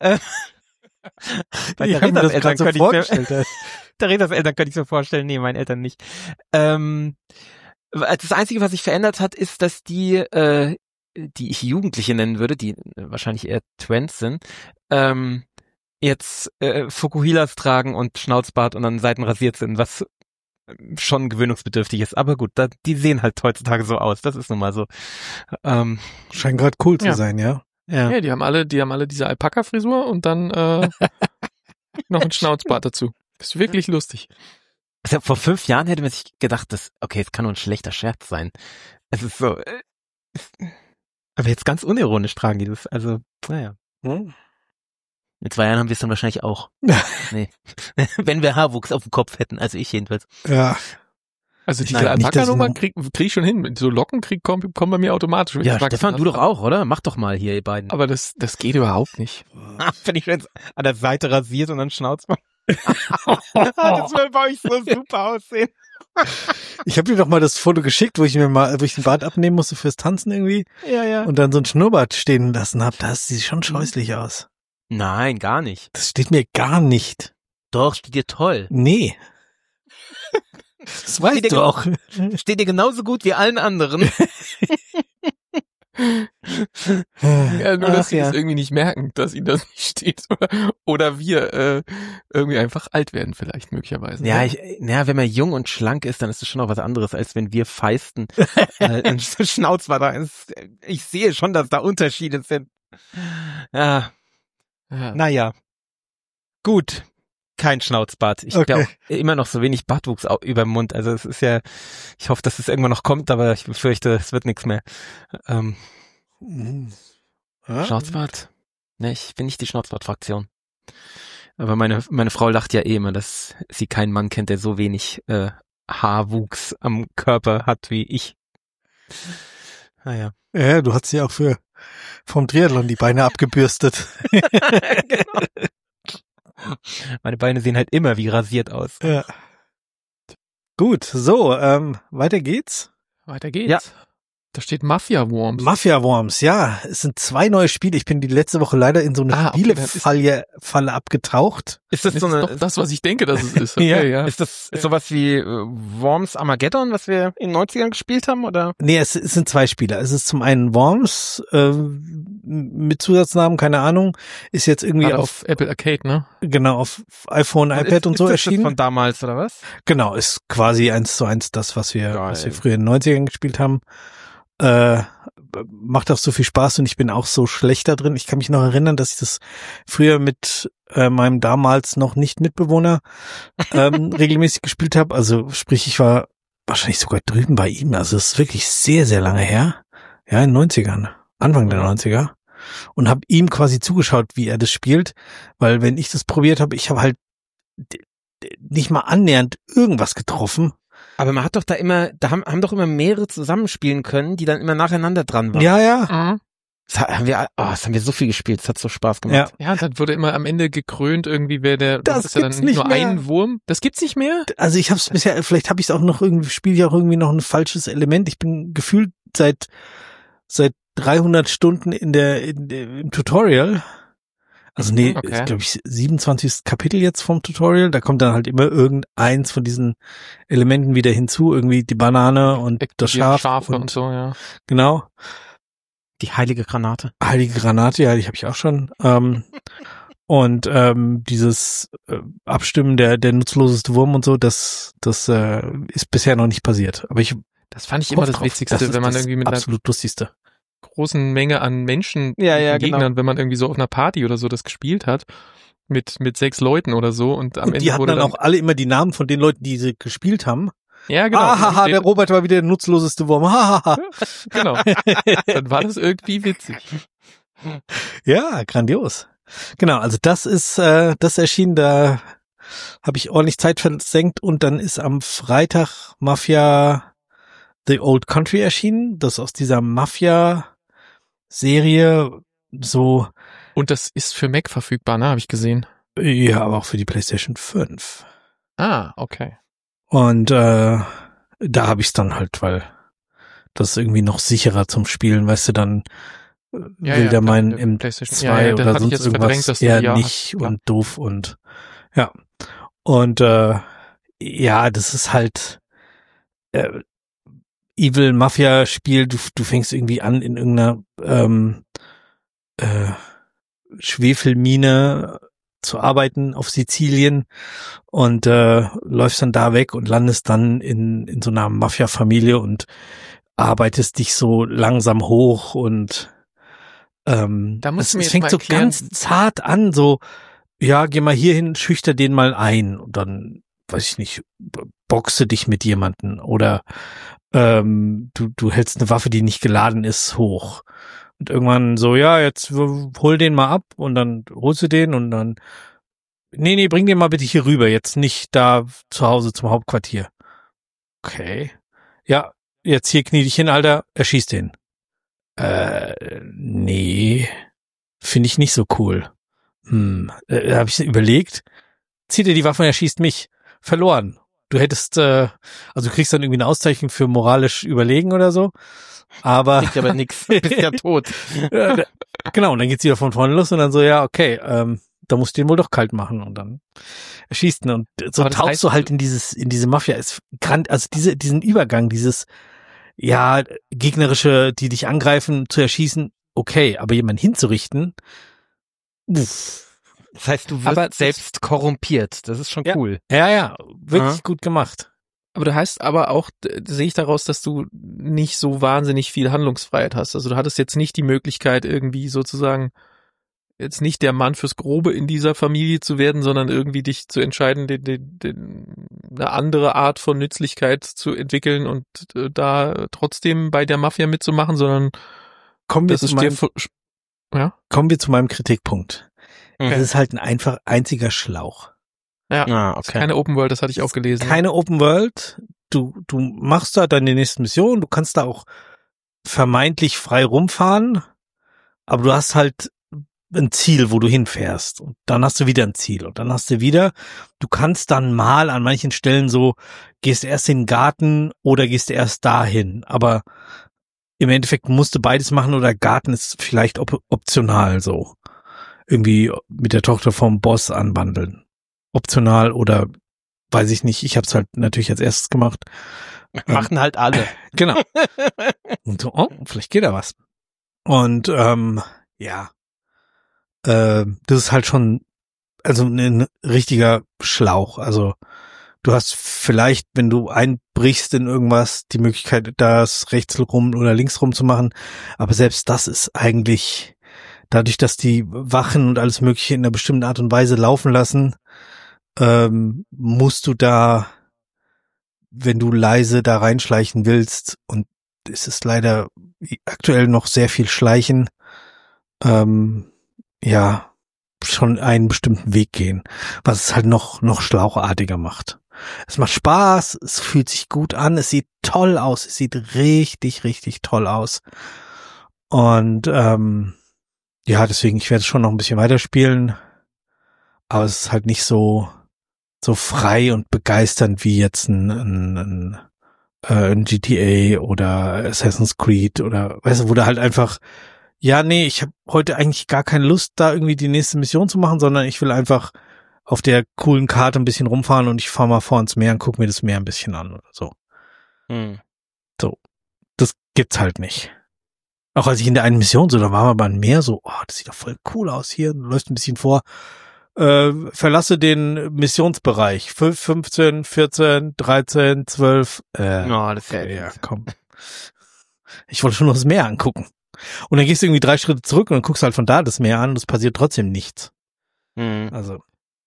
C: Bei Theresas Eltern könnte ich mir vorstellen, nee, meinen Eltern nicht. Das Einzige, was sich verändert hat, ist, dass die ich Jugendliche nennen würde, die wahrscheinlich eher Twents sind, jetzt Fukuhilas tragen und Schnauzbart und an Seiten rasiert sind, was schon gewöhnungsbedürftig ist. Aber gut, die sehen halt heutzutage so aus. Das ist nun mal so.
A: Scheint gerade cool zu sein, ja?
B: Ja, die haben alle diese Alpaka-Frisur und dann noch ein Schnauzbart dazu. Das ist wirklich lustig.
C: Also vor 5 Jahren hätte man sich gedacht, es kann nur ein schlechter Scherz sein. Es ist so. Aber jetzt ganz unironisch tragen die das. Also, naja. In 2 Jahren haben wir es dann wahrscheinlich auch. Nee. Wenn wir Haarwuchs auf dem Kopf hätten, also ich jedenfalls.
A: Ja.
B: Also diese Alpaka-Nummer krieg ich schon hin. So Locken kommen bei mir automatisch.
C: Ja, Stefan, du doch auch, oder? Mach doch mal hier, ihr beiden.
B: Aber das geht überhaupt nicht.
C: Wenn ich jetzt an der Seite rasiert und dann schnauzt man. Das würde bei euch so super aussehen.
A: Ich habe dir doch mal das Foto geschickt, wo ich den Bart abnehmen musste fürs Tanzen irgendwie.
C: Ja.
A: Und dann so ein Schnurrbart stehen lassen habe. Das sieht schon scheußlich aus.
C: Nein, gar nicht.
A: Das steht mir gar nicht.
C: Doch, steht dir toll.
A: Nee. Das weißt du auch.
C: Steht dir genauso gut wie allen anderen.
B: Ja, nur, dass sie das irgendwie nicht merken, dass ihnen das nicht steht. Oder wir irgendwie einfach alt werden vielleicht, möglicherweise.
C: Ja, wenn man jung und schlank ist, dann ist es schon auch was anderes, als wenn wir feisten. Schnauzbart da ist. Ich sehe schon, dass da Unterschiede sind. Ja. Naja. Gut. kein Schnauzbart. Ich habe ja auch immer noch so wenig Bartwuchs über dem Mund. Also es ist ja, ich hoffe, dass es irgendwann noch kommt, aber ich befürchte, es wird nichts mehr. Schnauzbart? Ne, ich bin nicht die Schnauzbart-Fraktion. Aber meine Frau lacht ja eh immer, dass sie keinen Mann kennt, der so wenig Haarwuchs am Körper hat wie ich. Naja.
D: Ja, du hast ja auch vom Triathlon die Beine abgebürstet.
C: Genau. Meine Beine sehen halt immer wie rasiert aus.
D: Ja. Gut, so, weiter geht's.
B: Weiter geht's.
C: Ja.
B: Da steht Mafia Worms.
D: Mafia Worms, ja. Es sind 2 neue Spiele. Ich bin die letzte Woche leider in so eine Spielefalle abgetaucht.
C: Ist das so eine,
B: doch das, was ich denke, dass es ist. Okay, ja.
C: Ist das sowas wie Worms Armageddon, was wir in den 90ern gespielt haben, oder?
D: Nee, es sind 2 Spiele. Es ist zum einen Worms, mit Zusatznamen, keine Ahnung, ist jetzt irgendwie
B: auf Apple Arcade, ne?
D: Genau, auf iPhone, iPad und so erschienen.
C: Ist das von damals, oder was?
D: Genau, ist quasi 1:1 das, was wir früher in den 90ern gespielt haben. Macht auch so viel Spaß und ich bin auch so schlecht da drin. Ich kann mich noch erinnern, dass ich das früher mit meinem damals noch nicht Mitbewohner regelmäßig gespielt habe. Also sprich, ich war wahrscheinlich sogar drüben bei ihm. Also es ist wirklich sehr, sehr lange her. Ja, in den 90ern, Anfang der 90er. Und habe ihm quasi zugeschaut, wie er das spielt. Weil wenn ich das probiert habe, ich habe halt nicht mal annähernd irgendwas getroffen.
C: Aber man hat doch da immer, haben doch immer mehrere zusammenspielen können, die dann immer nacheinander dran waren.
D: Ja, ja.
C: Das haben wir so viel gespielt, das hat so Spaß gemacht.
B: Ja, dann wurde immer am Ende gekrönt irgendwie,
D: das
B: ist ja dann nicht nur
D: mehr.
B: ein Wurm. Das gibt's nicht mehr?
D: Also ich hab's bisher, vielleicht habe ich es auch noch irgendwie, spiele ich auch irgendwie noch ein falsches Element. Ich bin gefühlt seit 300 Stunden im Tutorial. Also nee,
B: okay.
D: glaube ich 27. Kapitel jetzt vom Tutorial. Da kommt dann halt immer irgendeins von diesen Elementen wieder hinzu. Irgendwie die Banane und das Schaf.
B: Schafe und so, ja.
D: Genau.
C: Die heilige Granate.
D: Heilige Granate, ja, die habe ich auch schon. Und dieses Abstimmen der nutzloseste Wurm und so, das ist bisher noch nicht passiert. Aber
B: das fand ich immer das Witzigste, wenn man irgendwie mit
D: absolut lustigste
B: großen Menge an Menschen,
C: Gegnern,
B: genau. Wenn man irgendwie so auf einer Party oder so das gespielt hat, mit 6 Leuten oder so und am Ende
D: die hatten
B: wurde
D: dann auch alle immer die Namen von den Leuten, die sie gespielt haben.
B: Ja, genau.
D: Haha, der Robert war wieder der nutzloseste Wurm. Hahaha.
B: Genau. Dann war das irgendwie witzig.
D: Ja, grandios. Genau, also das erschien, da habe ich ordentlich Zeit versenkt und dann ist am Freitag Mafia The Old Country erschienen, das aus dieser Mafia-Serie so.
B: Und das ist für Mac verfügbar, ne, habe ich gesehen.
D: Ja, aber auch für die PlayStation 5.
B: Ah, okay.
D: Und da habe ich es dann halt, weil das ist irgendwie noch sicherer zum Spielen, weißt du, dann will der meinen im
B: PlayStation
D: 2 oder sonst irgendwas eher nicht und doof und ja. Und ja, das ist halt Evil Mafia Spiel, du fängst irgendwie an in irgendeiner Schwefelmine zu arbeiten auf Sizilien und läufst dann da weg und landest dann in so einer Mafia-Familie und arbeitest dich so langsam hoch und
B: da musst du mir
D: es fängt so ganz zart an, so ja, geh mal hier hin, schüchter den mal ein und dann, weiß ich nicht, boxe dich mit jemanden oder du hältst eine Waffe, die nicht geladen ist, hoch. Und irgendwann so, ja, jetzt hol den mal ab und dann holst du den und dann nee, bring den mal bitte hier rüber, jetzt nicht da zu Hause zum Hauptquartier. Okay. Ja, jetzt hier knie dich hin, Alter, erschieß den. Nee, finde ich nicht so cool. Da habe ich überlegt, zieht er die Waffe und erschießt mich. Verloren. Du hättest, also du kriegst dann irgendwie eine Auszeichnung für moralisch überlegen oder so. Aber.
C: Kriegt aber nix. Du bist ja tot.
D: Genau, und dann geht's wieder von vorne los und dann so, ja, okay, da musst du den wohl doch kalt machen und dann erschießt ihn. Und so tauchst du halt in diese Mafia. Also diesen Übergang, dieses, ja, gegnerische, die dich angreifen, zu erschießen, okay, aber jemanden hinzurichten, uff.
C: Das heißt, du wirst selbst korrumpiert. Das ist schon cool.
D: Ja, wirklich gut gemacht.
B: Aber du heißt aber auch, sehe ich daraus, dass du nicht so wahnsinnig viel Handlungsfreiheit hast. Also du hattest jetzt nicht die Möglichkeit irgendwie sozusagen jetzt nicht der Mann fürs Grobe in dieser Familie zu werden, sondern irgendwie dich zu entscheiden, eine andere Art von Nützlichkeit zu entwickeln und da trotzdem bei der Mafia mitzumachen, sondern
A: Kommen wir zu meinem Kritikpunkt. Es ist halt ein einfach einziger Schlauch.
B: Ja,
C: okay.
B: keine Open World, das hatte ich auch gelesen.
A: Keine Open World. Du machst da deine nächste Mission, du kannst da auch vermeintlich frei rumfahren, aber du hast halt ein Ziel, wo du hinfährst. Und dann hast du wieder ein Ziel. Und dann hast du wieder, du kannst dann mal an manchen Stellen so, gehst erst in den Garten oder gehst erst dahin. Aber im Endeffekt musst du beides machen oder Garten ist vielleicht optional so. Irgendwie mit der Tochter vom Boss anbandeln. Optional oder weiß ich nicht. Ich habe es halt natürlich als erstes gemacht.
C: Machen halt alle.
A: Genau. Und so, oh, vielleicht geht da was. Und ja. Das ist halt schon also ein richtiger Schlauch. Also du hast vielleicht, wenn du einbrichst in irgendwas, die Möglichkeit, das rechts rum oder links rum zu machen. Aber selbst das ist eigentlich dadurch, dass die Wachen und alles Mögliche in einer bestimmten Art und Weise laufen lassen, musst du da, wenn du leise da reinschleichen willst, und es ist leider aktuell noch sehr viel Schleichen, ja, schon einen bestimmten Weg gehen, was es halt noch schlauchartiger macht. Es macht Spaß, es fühlt sich gut an, es sieht toll aus, es sieht richtig, richtig toll aus. Und ja, deswegen, ich werde es schon noch ein bisschen weiterspielen, aber es ist halt nicht so frei und begeisternd wie jetzt ein GTA oder Assassin's Creed oder, weißt du, wo du halt einfach, ja, nee, ich habe heute eigentlich gar keine Lust, da irgendwie die nächste Mission zu machen, sondern ich will einfach auf der coolen Karte ein bisschen rumfahren und ich fahre mal vor ins Meer und gucke mir das Meer ein bisschen an oder so. So, das gibt's halt nicht. Auch als ich in der einen Mission so, da waren wir beim Meer so, oh, das sieht doch voll cool aus hier, du läufst ein bisschen vor, verlasse den Missionsbereich, 15, 14, 13, 12,
C: das
A: ja, komm. Ich wollte schon noch das Meer angucken. Und dann gehst du irgendwie 3 Schritte zurück und dann guckst du halt von da das Meer an und es passiert trotzdem nichts. Also.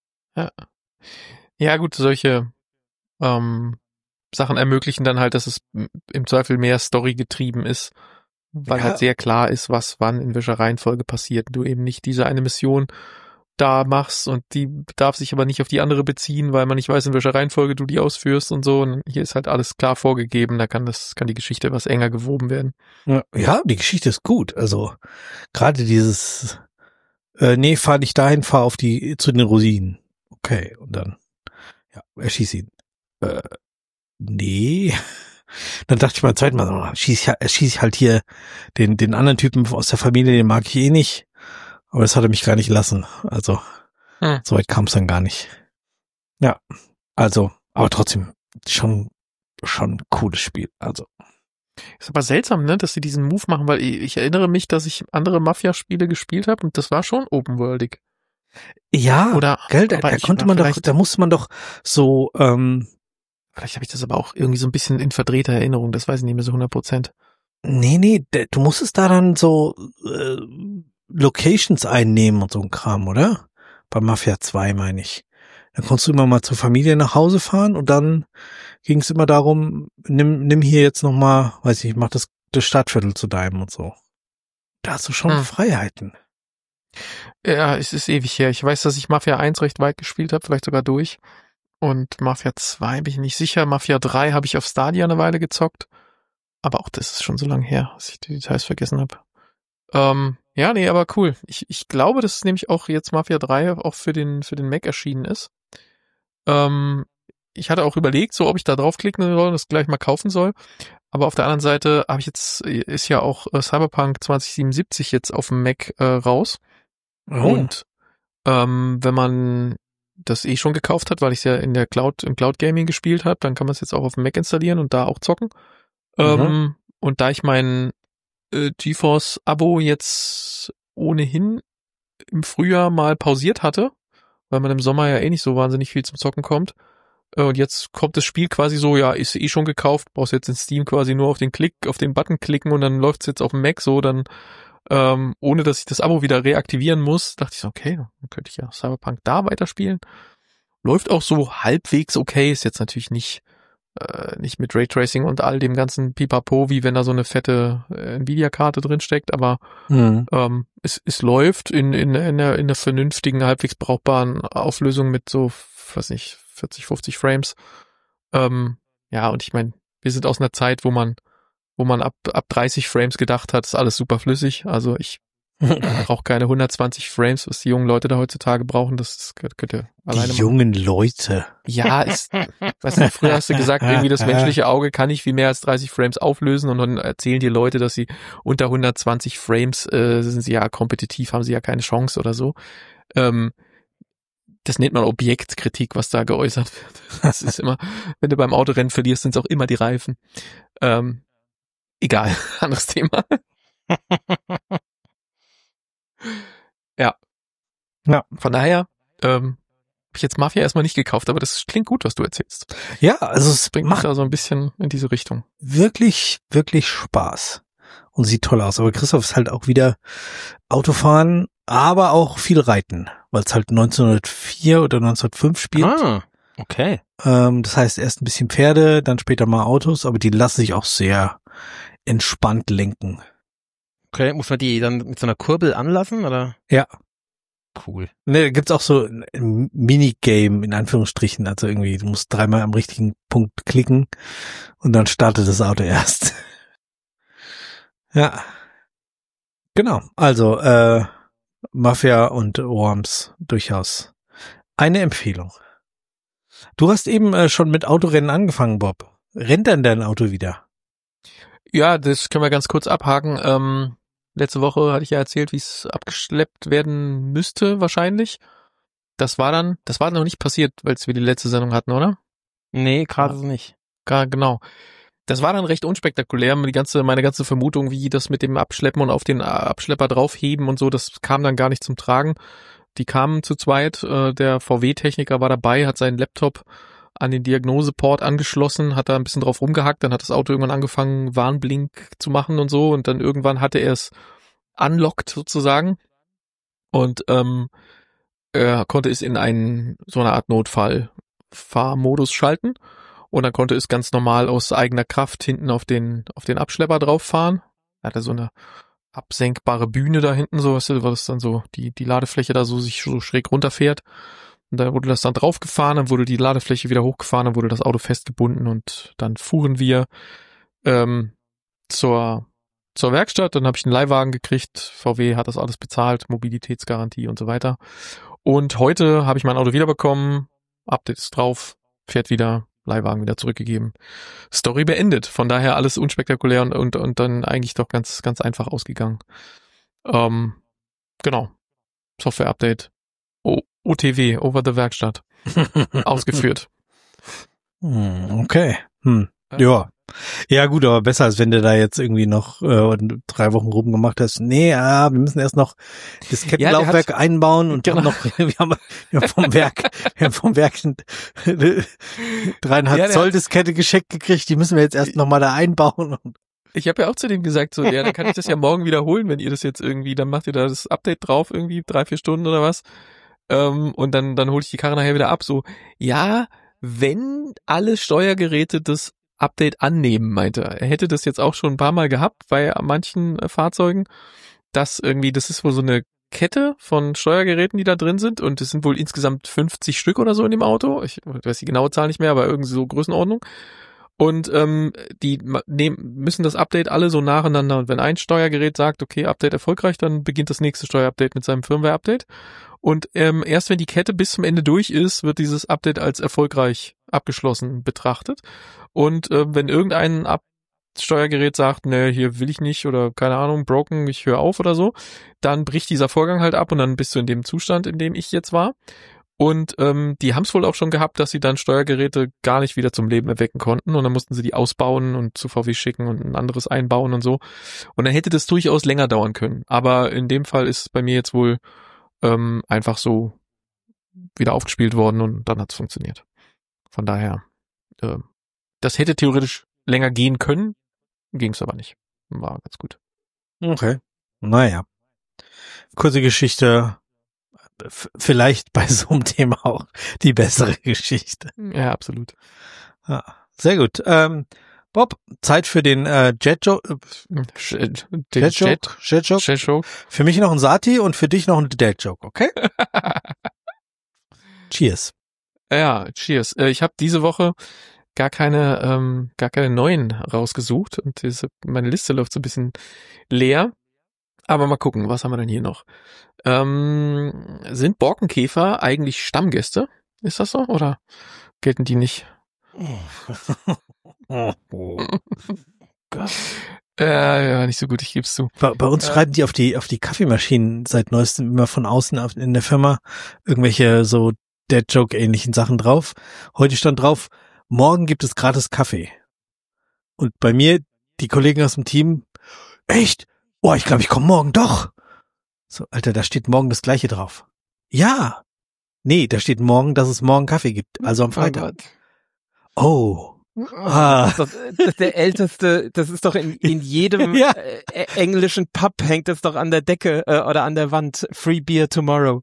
B: Ja, gut, solche Sachen ermöglichen dann halt, dass es im Zweifel mehr Story getrieben ist, weil halt sehr klar ist, was wann in welcher Reihenfolge passiert. Du eben nicht diese eine Mission da machst und die darf sich aber nicht auf die andere beziehen, weil man nicht weiß, in welcher Reihenfolge du die ausführst und so. Und hier ist halt alles klar vorgegeben, da kann die Geschichte etwas enger gewoben werden.
A: Ja, die Geschichte ist gut. Also gerade dieses nee, fahr nicht dahin, fahr zu den Rosinen. Okay, und dann erschieß ihn. Nee. Dann dachte ich beim zweiten Mal, erschieß ich halt hier den anderen Typen aus der Familie, den mag ich eh nicht. Aber das hat er mich gar nicht lassen. Also, so weit kam es dann gar nicht. Ja, also, aber trotzdem schon ein cooles Spiel. Also.
B: Ist aber seltsam, ne, dass sie diesen Move machen, weil ich erinnere mich, dass ich andere Mafia-Spiele gespielt habe und das war schon open-worldig.
A: Ja,
B: oder
A: gell, da konnte man doch, da musste man doch so,
B: vielleicht habe ich das aber auch irgendwie so ein bisschen in verdrehter Erinnerung, das weiß ich nicht mehr so 100%.
A: Nee, du musstest da dann so Locations einnehmen und so ein Kram, oder? Bei Mafia 2 meine ich. Dann konntest du immer mal zur Familie nach Hause fahren und dann ging es immer darum, nimm hier jetzt nochmal, weiß ich, mach das Stadtviertel zu deinem und so. Da hast du schon Freiheiten.
B: Ja, es ist ewig her. Ich weiß, dass ich Mafia 1 recht weit gespielt habe, vielleicht sogar durch. Und Mafia 2 bin ich nicht sicher. Mafia 3 habe ich auf Stadia eine Weile gezockt. Aber auch das ist schon so lange her, dass ich die Details vergessen habe. Ja, nee, aber cool. Ich glaube, dass nämlich auch jetzt Mafia 3 auch für den Mac erschienen ist. Ich hatte auch überlegt, so ob ich da draufklicken soll und das gleich mal kaufen soll. Aber auf der anderen Seite ist ja auch Cyberpunk 2077 jetzt auf dem Mac raus.
A: Oh.
B: Und wenn man das schon gekauft hat, weil ich es ja im Cloud Gaming gespielt habe, dann kann man es jetzt auch auf dem Mac installieren und da auch zocken. Und da ich mein GeForce-Abo jetzt ohnehin im Frühjahr mal pausiert hatte, weil man im Sommer ja eh nicht so wahnsinnig viel zum Zocken kommt, und jetzt kommt das Spiel quasi so, ja, ist schon gekauft, brauchst jetzt in Steam quasi nur auf den Button klicken und dann läuft's jetzt auf dem Mac so, dann ohne dass ich das Abo wieder reaktivieren muss. Dachte ich so, okay, dann könnte ich ja Cyberpunk da weiterspielen. Läuft auch so halbwegs okay, ist jetzt natürlich nicht mit Raytracing und all dem ganzen Pipapo, wie wenn da so eine fette Nvidia-Karte drin steckt, aber es läuft in einer vernünftigen, halbwegs brauchbaren Auflösung mit so, weiß nicht, 40, 50 Frames. Ja, und ich meine, wir sind aus einer Zeit, wo man ab 30 Frames gedacht hat, ist alles super flüssig. Also ich brauche keine 120 Frames, was die jungen Leute da heutzutage brauchen. Das könnt ihr alleine machen.
A: Die jungen Leute.
B: Ja, weißt du, früher hast du gesagt, irgendwie das menschliche Auge kann nicht viel mehr als 30 Frames auflösen und dann erzählen die Leute, dass sie unter 120 Frames sind sie ja kompetitiv, haben sie ja keine Chance oder so. Das nennt man Objektkritik, was da geäußert wird. Das ist immer, wenn du beim Autorennen verlierst, sind es auch immer die Reifen. Egal, anderes Thema. Ja. Von daher habe ich jetzt Mafia erstmal nicht gekauft, aber das klingt gut, was du erzählst.
A: Ja, also es
B: Bringt mich da so ein bisschen in diese Richtung.
A: wirklich, wirklich Spaß. Und sieht toll aus. Aber Christoph ist halt auch wieder Autofahren, aber auch viel Reiten, weil es halt 1904 oder 1905 spielt.
C: Ah, okay.
A: Das heißt erst ein bisschen Pferde, dann später mal Autos, aber die lassen sich auch sehr entspannt lenken.
C: Okay, muss man die dann mit so einer Kurbel anlassen, oder?
A: Ja.
C: Cool.
A: Ne, da gibt's auch so ein Minigame, in Anführungsstrichen. Also irgendwie, du musst dreimal am richtigen Punkt klicken und dann startet das Auto erst. Ja. Genau. Also, Mafia und Worms durchaus eine Empfehlung. Du hast eben schon mit Autorennen angefangen, Bob. Rennt denn dein Auto wieder? Ja,
B: das können wir ganz kurz abhaken. Letzte Woche hatte ich ja erzählt, wie es abgeschleppt werden müsste, wahrscheinlich. Das war noch nicht passiert, weil wir die letzte Sendung hatten, oder?
C: Nee, gerade so nicht.
B: Genau. Das war dann recht unspektakulär. Meine ganze Vermutung, wie das mit dem Abschleppen und auf den Abschlepper draufheben und so, das kam dann gar nicht zum Tragen. Die kamen zu zweit. Der VW-Techniker war dabei, hat seinen Laptop an den Diagnoseport angeschlossen, hat da ein bisschen drauf rumgehackt, dann hat das Auto irgendwann angefangen, Warnblink zu machen und so, und dann irgendwann hatte er es unlocked sozusagen und er konnte es in so eine Art Notfallfahrmodus schalten und dann konnte es ganz normal aus eigener Kraft hinten auf den Abschlepper drauf fahren. Er hatte so eine absenkbare Bühne da hinten, so, weißt du, war das dann so, die Ladefläche da so sich so schräg runterfährt. Und da wurde das dann draufgefahren, dann wurde die Ladefläche wieder hochgefahren, dann wurde das Auto festgebunden und dann fuhren wir zur Werkstatt. Dann habe ich einen Leihwagen gekriegt, VW hat das alles bezahlt, Mobilitätsgarantie und so weiter. Und heute habe ich mein Auto wiederbekommen, Update ist drauf, fährt wieder, Leihwagen wieder zurückgegeben. Story beendet, von daher alles unspektakulär und dann eigentlich doch ganz, ganz einfach ausgegangen. Genau, Software-Update. OTW, Over the Werkstatt. Ausgeführt.
A: Okay. Ja. Ja gut, aber besser, als wenn du da jetzt irgendwie noch 3 Wochen rumgemacht hast. Nee, wir müssen erst noch das Kettenlaufwerk einbauen und
B: genau.
A: dann noch, wir haben vom Werk 3,5 Zoll Diskette geschenkt gekriegt, die müssen wir jetzt erst noch mal da einbauen.
B: Ich habe ja auch zu dem gesagt, so, ja, dann kann ich das ja morgen wiederholen, wenn ihr das jetzt irgendwie, dann macht ihr da das Update drauf, irgendwie 3-4 Stunden oder was. Und dann hole ich die Karre nachher wieder ab, so, ja, wenn alle Steuergeräte das Update annehmen, meinte er. Er hätte das jetzt auch schon ein paar Mal gehabt bei manchen Fahrzeugen, dass irgendwie, das ist wohl so eine Kette von Steuergeräten, die da drin sind, und es sind wohl insgesamt 50 Stück oder so in dem Auto. Ich weiß die genaue Zahl nicht mehr, aber irgendwie so Größenordnung. Und die müssen das Update alle so nacheinander, und wenn ein Steuergerät sagt, okay, Update erfolgreich, dann beginnt das nächste Steuerupdate mit seinem Firmware-Update. Und erst wenn die Kette bis zum Ende durch ist, wird dieses Update als erfolgreich abgeschlossen betrachtet. Und wenn irgendein Steuergerät sagt, ne, hier will ich nicht oder keine Ahnung, broken, ich höre auf oder so, dann bricht dieser Vorgang halt ab und dann bist du in dem Zustand, in dem ich jetzt war. Und die haben es wohl auch schon gehabt, dass sie dann Steuergeräte gar nicht wieder zum Leben erwecken konnten, und dann mussten sie die ausbauen und zu VW schicken und ein anderes einbauen und so. Und dann hätte das durchaus länger dauern können. Aber in dem Fall ist es bei mir jetzt wohl einfach so wieder aufgespielt worden und dann hat es funktioniert. Von daher, das hätte theoretisch länger gehen können, ging es aber nicht. War ganz gut.
A: Okay.
D: Naja. Kurze Geschichte. Vielleicht bei so einem Thema auch die bessere Geschichte.
B: Ja, absolut.
D: Ja, sehr gut. Bob, Zeit für den Jet-Joke.
B: Jet-Joke.
D: Für mich noch ein Sati und für dich noch ein Dad-Joke, okay? Cheers.
B: Ja, cheers. Ich habe diese Woche gar keine neuen rausgesucht und meine Liste läuft so ein bisschen leer. Aber mal gucken, was haben wir denn hier noch? Sind Borkenkäfer eigentlich Stammgäste? Ist das so? Oder gelten die nicht?
D: Oh.
B: Ja, nicht so gut, ich geb's zu.
D: Bei uns schreiben die auf die Kaffeemaschinen seit neuestem immer von außen in der Firma irgendwelche so Dad-Joke-ähnlichen Sachen drauf. Heute stand drauf, morgen gibt es gratis Kaffee. Und bei mir, die Kollegen aus dem Team, echt? Oh, ich glaube, ich komme morgen doch. So, Alter, da steht morgen das Gleiche drauf. Ja. Nee, da steht morgen, dass es morgen Kaffee gibt. Also am Freitag. Oh.
C: Das ist der älteste, das ist doch in jedem
D: Ja.
C: englischen Pub hängt das doch an der Decke oder an der Wand. Free Beer Tomorrow.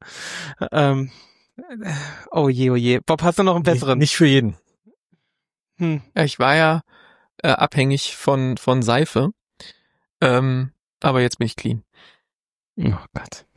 C: Oh je. Bob, hast du noch einen besseren?
D: Nicht für jeden.
B: Ja, ich war ja abhängig von Seife. Aber jetzt bin ich clean.
C: Oh Gott.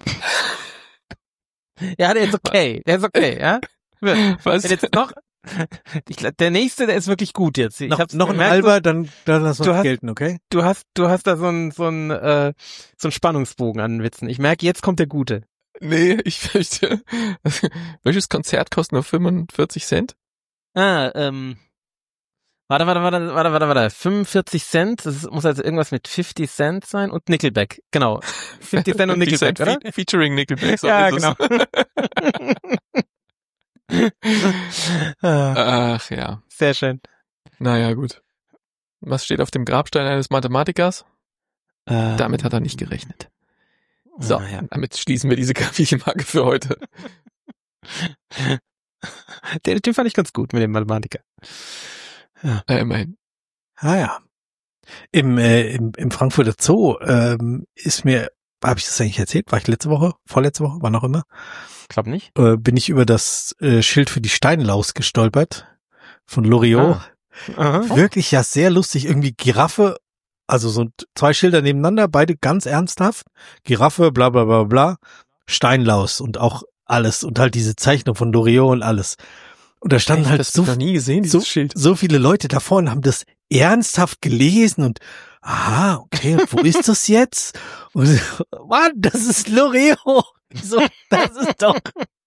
C: Ja, der ist okay, ja.
B: Was?
C: Jetzt noch, ich glaub, der nächste, der ist wirklich gut jetzt. Ich hab's
D: Noch ein
C: gemerkt,
D: halber, dann lass uns gelten, okay?
C: Du hast da so einen Spannungsbogen an den Witzen. Ich merke, jetzt kommt der Gute.
B: Nee, ich fürchte. Welches Konzert kostet nur 45 Cent?
C: Warte. 45 Cent, das muss also irgendwas mit 50 Cent sein und Nickelback. Genau. 50 Cent und Nickelback, oder?
B: Featuring Nickelback. So
C: ja,
B: ist
C: genau.
B: Ach ja.
C: Sehr schön.
B: Naja, gut. Was steht auf dem Grabstein eines Mathematikers? Damit hat er nicht gerechnet. So,
C: ja.
B: damit schließen wir diese Kaffeemarke für heute.
C: Den fand ich ganz gut mit dem Mathematiker.
B: Ja. Immerhin.
D: Ja. Im Frankfurter Zoo habe ich das eigentlich erzählt? War ich vorletzte Woche, wann auch immer?
C: Glaub nicht.
D: Bin ich über das Schild für die Steinlaus gestolpert von Loriot.
C: Aha.
D: Wirklich ja sehr lustig, irgendwie Giraffe, also so 2 Schilder nebeneinander, beide ganz ernsthaft. Giraffe, bla bla bla bla, Steinlaus und auch alles und halt diese Zeichnung von Loriot und alles. Und da standen halt
B: das noch nie gesehen, dieses Schild.
D: So viele Leute da vorne haben das ernsthaft gelesen und aha, okay, wo ist das jetzt? Und Mann, das ist Loriot. So, das ist doch.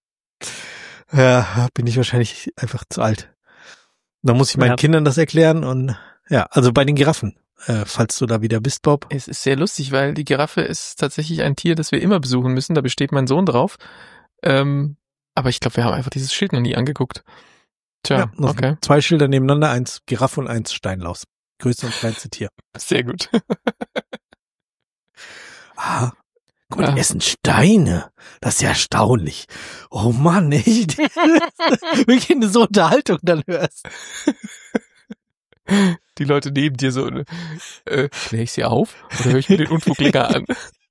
D: Ja, bin ich wahrscheinlich einfach zu alt. Da muss ich meinen Kindern das erklären und ja, also bei den Giraffen, falls du da wieder bist, Bob.
B: Es ist sehr lustig, weil die Giraffe ist tatsächlich ein Tier, das wir immer besuchen müssen. Da besteht mein Sohn drauf. Aber ich glaube, wir haben einfach dieses Schild noch nie angeguckt. Tja,
D: ja,
B: okay.
D: 2 Schilder nebeneinander, 1 Giraffe und 1 Steinlaus. Größte und kleinste Tier.
B: Sehr gut.
D: Guck mal, die essen Steine. Das ist ja erstaunlich. Oh Mann, echt. Wirklich eine so Unterhaltung dann hörst.
B: Die Leute neben dir so, klär ich sie auf? Oder höre ich mir den Unfug länger an?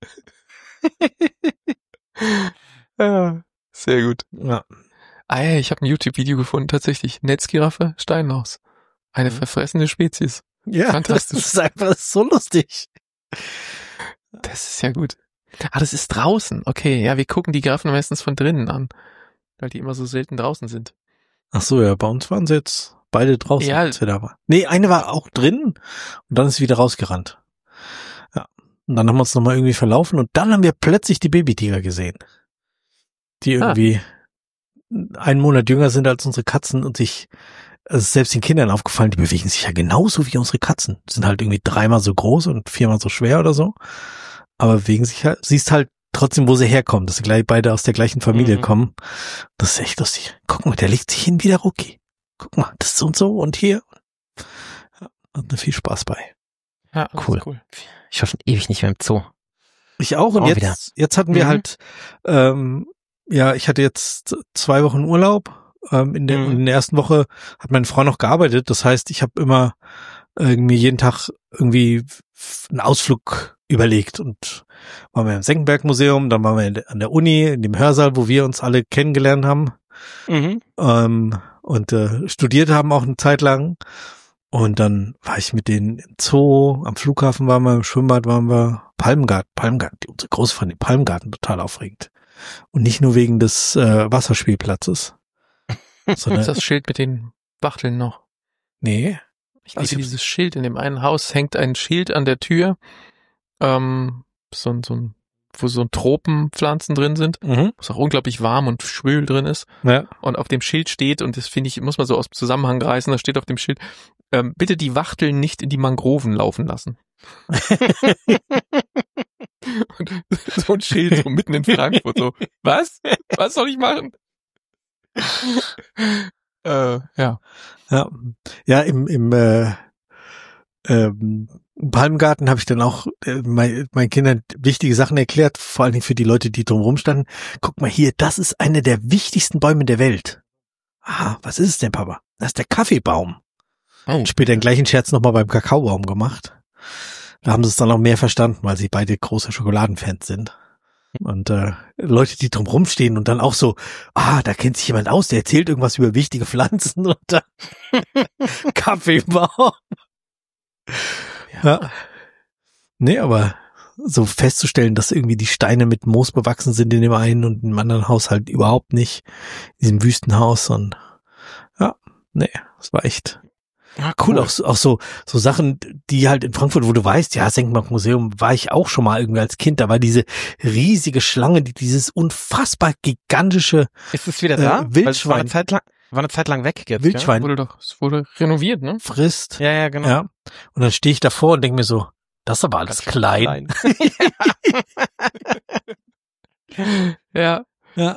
B: Ja, sehr gut.
D: Ja.
B: Ja, ich habe ein YouTube-Video gefunden, tatsächlich. Netzgiraffe, Steinlaus. Eine verfressene Spezies.
D: Ja,
B: fantastisch.
D: Das ist einfach so lustig.
B: Das ist ja gut. Das ist draußen. Okay, ja, wir gucken die Giraffen meistens von drinnen an, weil die immer so selten draußen sind.
D: Ach so, ja, bei uns waren sie jetzt beide draußen,
B: Ja.
D: als wir da waren. Nee, eine war auch drin und dann ist sie wieder rausgerannt. Ja. Und dann haben wir uns nochmal irgendwie verlaufen und dann haben wir plötzlich die Babytiger gesehen. Die irgendwie 1 Monat jünger sind als unsere Katzen und sich, also selbst den Kindern aufgefallen, die bewegen sich ja genauso wie unsere Katzen. Die sind halt irgendwie 3-mal so groß und 4-mal so schwer oder so. Aber bewegen sich halt, siehst halt trotzdem, wo sie herkommen, dass sie gleich beide aus der gleichen Familie kommen. Das ist echt lustig. Guck mal, der legt sich hin wie der Rookie. Guck mal, das ist und so und hier. Ja, hat mir viel Spaß bei.
B: Ja,
C: Cool. Ich war schon ewig nicht mehr im Zoo.
D: Ich auch und jetzt hatten wir halt, ich hatte jetzt 2 Wochen Urlaub. In der ersten Woche hat meine Frau noch gearbeitet. Das heißt, ich habe immer irgendwie jeden Tag irgendwie einen Ausflug überlegt und waren wir im Senckenberg-Museum, dann waren wir an der Uni, in dem Hörsaal, wo wir uns alle kennengelernt haben und studiert haben auch eine Zeit lang. Und dann war ich mit denen im Zoo, am Flughafen waren wir, im Schwimmbad waren wir, Palmgarten, unsere Große fand den Palmgarten total aufregend. Und nicht nur wegen des Wasserspielplatzes.
B: Sondern ist das Schild mit den Wachteln noch?
D: Nee.
B: Ich liebe dieses Schild. In dem einen Haus hängt ein Schild an der Tür, wo so ein Tropenpflanzen drin sind, wo es auch unglaublich warm und schwül drin ist.
D: Ja.
B: Und auf dem Schild steht, und das finde ich, muss man so aus dem Zusammenhang reißen, da steht auf dem Schild, bitte die Wachteln nicht in die Mangroven laufen lassen. Und so ein Schild so mitten in Frankfurt, so, was? Was soll ich machen? Ja.
D: Ja, im Palmgarten habe ich dann auch meinen Kindern wichtige Sachen erklärt, vor allen Dingen für die Leute, die drumherum standen. Guck mal hier, das ist einer der wichtigsten Bäume der Welt. Aha, was ist es denn, Papa? Das ist der Kaffeebaum. Oh. Später den gleichen Scherz nochmal beim Kakaobaum gemacht. Da haben sie es dann noch mehr verstanden, weil sie beide große Schokoladenfans sind. Und Leute, die drumherum stehen und dann auch so, da kennt sich jemand aus, der erzählt irgendwas über wichtige Pflanzen und dann Kaffeebaum. Ja. Nee, aber so festzustellen, dass irgendwie die Steine mit Moos bewachsen sind in dem einen und im anderen Haus halt überhaupt nicht, in diesem Wüstenhaus und das war echt cool. Auch so Sachen, die halt in Frankfurt, wo du weißt, ja, Senckenberg-Museum war ich auch schon mal irgendwie als Kind, da war diese riesige Schlange, dieses unfassbar gigantische
C: Ist es wieder da?
D: Wildschwein.
C: War eine Zeit lang weg jetzt.
D: Wildschwein.
B: Es wurde renoviert, ne?
D: Frisst.
C: Ja, genau.
D: Ja. Und dann stehe ich davor und denke mir so, das ist aber alles klein.
B: Ja.
D: Ja.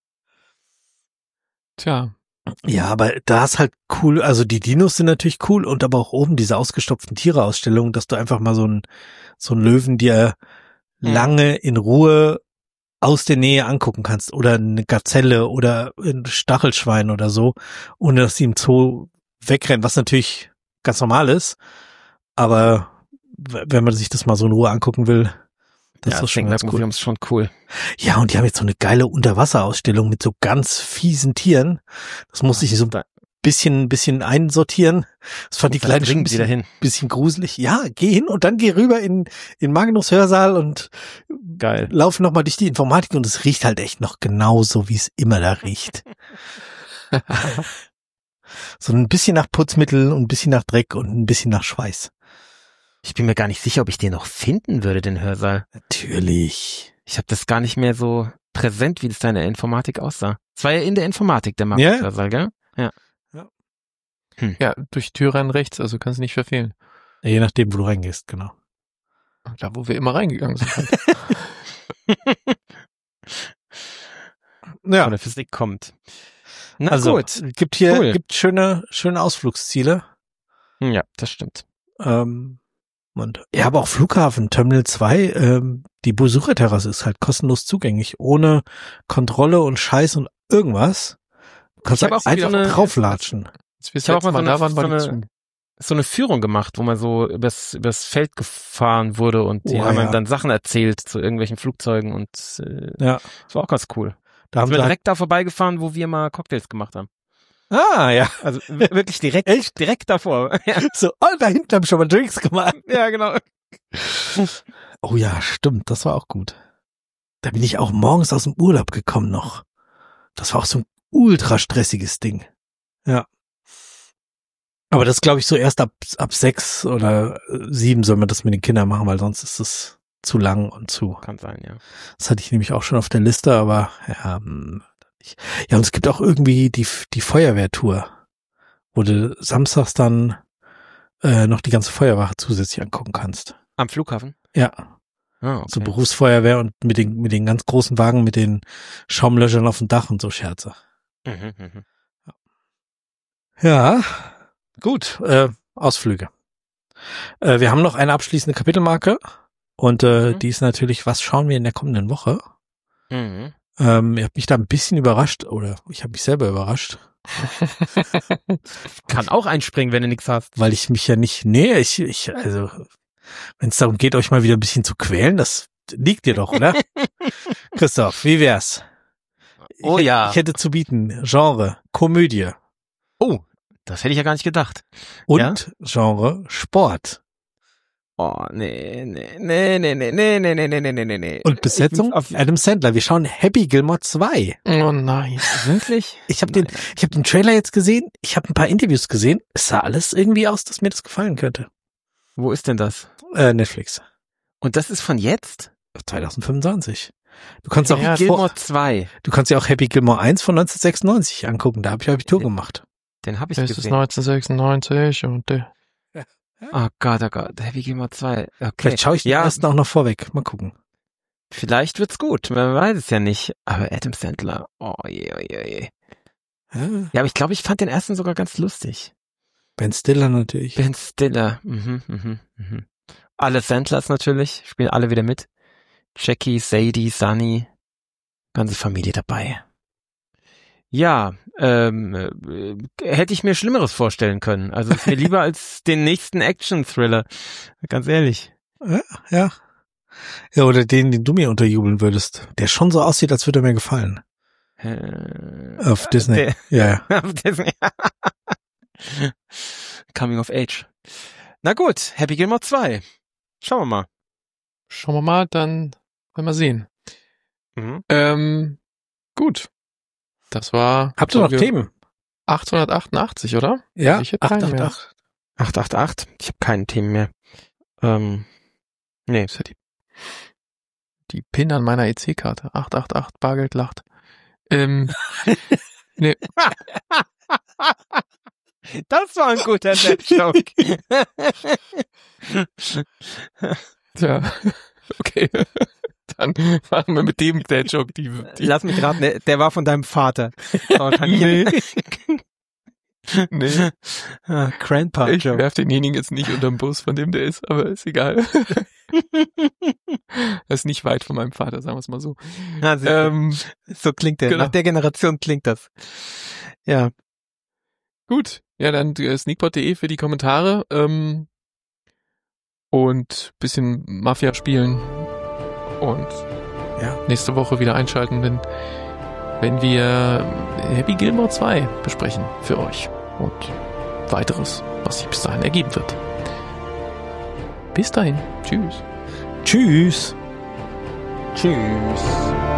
B: Tja.
D: Ja, aber da ist halt cool, also die Dinos sind natürlich cool und aber auch oben diese ausgestopften Tiere-Ausstellung, dass du einfach mal so einen Löwen dir lange in Ruhe aus der Nähe angucken kannst oder eine Gazelle oder ein Stachelschwein oder so, ohne dass sie im Zoo wegrennen, was natürlich ganz normal ist, aber wenn man sich das mal so in Ruhe angucken will, das ist schon ganz cool.
C: Ist schon cool.
D: Ja, und die haben jetzt so eine geile Unterwasserausstellung mit so ganz fiesen Tieren. Das musste ich so ein bisschen einsortieren. Das fand die Kleinen schon ein bisschen gruselig. Ja, geh hin und dann geh rüber in Magnus Hörsaal und
C: geil.
D: Lauf nochmal durch die Informatik und es riecht halt echt noch genauso, wie es immer da riecht. So ein bisschen nach Putzmittel und ein bisschen nach Dreck und ein bisschen nach Schweiß.
C: Ich bin mir gar nicht sicher, ob ich den noch finden würde, den Hörsaal.
D: Natürlich.
C: Ich habe das gar nicht mehr so präsent, wie das da in der Informatik aussah. Es war ja in der Informatik, der Magnus Hörsaal, gell? Ja.
B: Ja, durch die Tür rein rechts, also kannst du nicht verfehlen.
D: Ja, je nachdem, wo du reingehst, genau.
B: Da, wo wir immer reingegangen sind.
C: Ja. Von der Physik kommt.
D: Na also, gut. Gibt schöne Ausflugsziele.
C: Ja, das stimmt.
D: Und ja, aber auch Flughafen, Terminal 2, die Besucherterrasse ist halt kostenlos zugänglich, ohne Kontrolle und Scheiß und irgendwas. Du kannst halt einfach drauflatschen.
C: Ich habe auch mal so eine Führung gemacht, wo man so übers Feld gefahren wurde und die haben dann Sachen erzählt zu irgendwelchen Flugzeugen und das war auch ganz cool. Da haben wir direkt da vorbeigefahren, wo wir mal Cocktails gemacht haben.
D: Ah, ja.
C: Also wirklich direkt davor.
D: Ja. So, da hinten haben wir schon mal Drinks gemacht.
C: Ja, genau.
D: Oh ja, stimmt, das war auch gut. Da bin ich auch morgens aus dem Urlaub gekommen noch. Das war auch so ein ultra stressiges Ding. Ja. Aber das glaube ich so erst ab 6 oder 7 soll man das mit den Kindern machen, weil sonst ist es zu lang und zu.
C: Kann sein, ja.
D: Das hatte ich nämlich auch schon auf der Liste, aber ja, und es gibt auch irgendwie die Feuerwehrtour, wo du samstags dann noch die ganze Feuerwache zusätzlich angucken kannst.
C: Am Flughafen?
D: Ja.
C: Ah, okay.
D: So Berufsfeuerwehr und mit den ganz großen Wagen, mit den Schaumlöschern auf dem Dach und so Scherze. Ja, gut, Ausflüge. Wir haben noch eine abschließende Kapitelmarke und die ist natürlich, was schauen wir in der kommenden Woche? Ihr habt mich da ein bisschen überrascht oder ich habe mich selber überrascht.
C: Kann auch einspringen, wenn du nichts hast.
D: Weil ich mich ja nicht, also Wenn es darum geht, euch mal wieder ein bisschen zu quälen, das liegt dir doch, oder? Christoph, wie wär's?
C: Oh ja.
D: Ich hätte zu bieten Genre Komödie
C: Oh, das hätte ich ja gar nicht gedacht.
D: und
C: Ja?
D: Genre Sport.
C: Oh, nee.
D: Und Besetzung Adam Sandler. Wir schauen Happy Gilmore 2.
B: Oh nein.
C: Wirklich?
D: Ich habe den Trailer jetzt gesehen. Ich habe ein paar Interviews gesehen. Es sah alles irgendwie aus, dass mir das gefallen könnte.
C: Wo ist denn das?
D: Netflix.
C: Und das ist von jetzt?
D: 2025. Du kannst auch
C: Happy Gilmore 2.
D: Du kannst ja auch Happy Gilmore 1 von 1996 angucken. Da habe ich Abitur gemacht.
C: Den habe ich
B: Das ist
C: gesehen.
B: 1996 und der.
C: Oh Gott. Happy Gilmore 2. Okay.
D: Vielleicht schaue ich den ersten auch noch vorweg. Mal gucken.
C: Vielleicht wird's gut. Man weiß es ja nicht. Aber Adam Sandler. Oh je.
D: Ja.
C: Ja, aber ich glaube, ich fand den ersten sogar ganz lustig.
D: Ben Stiller natürlich.
C: Ben Stiller. Alle Sandlers natürlich. Spielen alle wieder mit. Jackie, Sadie, Sunny. Ganze Familie dabei. Ja, hätte ich mir Schlimmeres vorstellen können. Also ist mir lieber als den nächsten Action-Thriller. Ganz ehrlich.
D: Ja. Ja, oder den du mir unterjubeln würdest. Der schon so aussieht, als würde er mir gefallen. Auf Disney. Ja.
C: Auf Disney. Coming of Age. Na gut, Happy Gilmore 2. Schauen wir mal.
B: Schauen wir mal, dann werden wir sehen. Gut. Das war.
D: Habt ihr noch Themen?
B: 888, oder?
D: Ja,
B: Ich hätte keinen mehr.
C: 888. Ich habe kein Thema mehr. Nee.
B: Das ist ja die PIN an meiner EC-Karte. 888, Bargeld lacht. Nee.
C: Das war ein guter Joke.
B: Tja, okay. Dann machen wir mit dem der Joke die
C: Lass mich raten, der war von deinem Vater.
B: Nee. Nee.
C: Grandpa
B: Ich
C: Joke.
B: werf denjenigen jetzt nicht unterm Bus, von dem der ist, aber ist egal. Das ist nicht weit von meinem Vater, sagen wir es mal so.
C: So klingt der.
B: Genau.
C: Nach der Generation klingt das. Ja.
B: Gut. Ja, dann sneakpot.de für die Kommentare und bisschen Mafia spielen und
D: ja,
B: nächste Woche wieder einschalten, wenn wir Happy Gilmore 2 besprechen für euch und weiteres, was sich bis dahin ergeben wird. Bis dahin. Tschüss.
D: Tschüss.
C: Tschüss.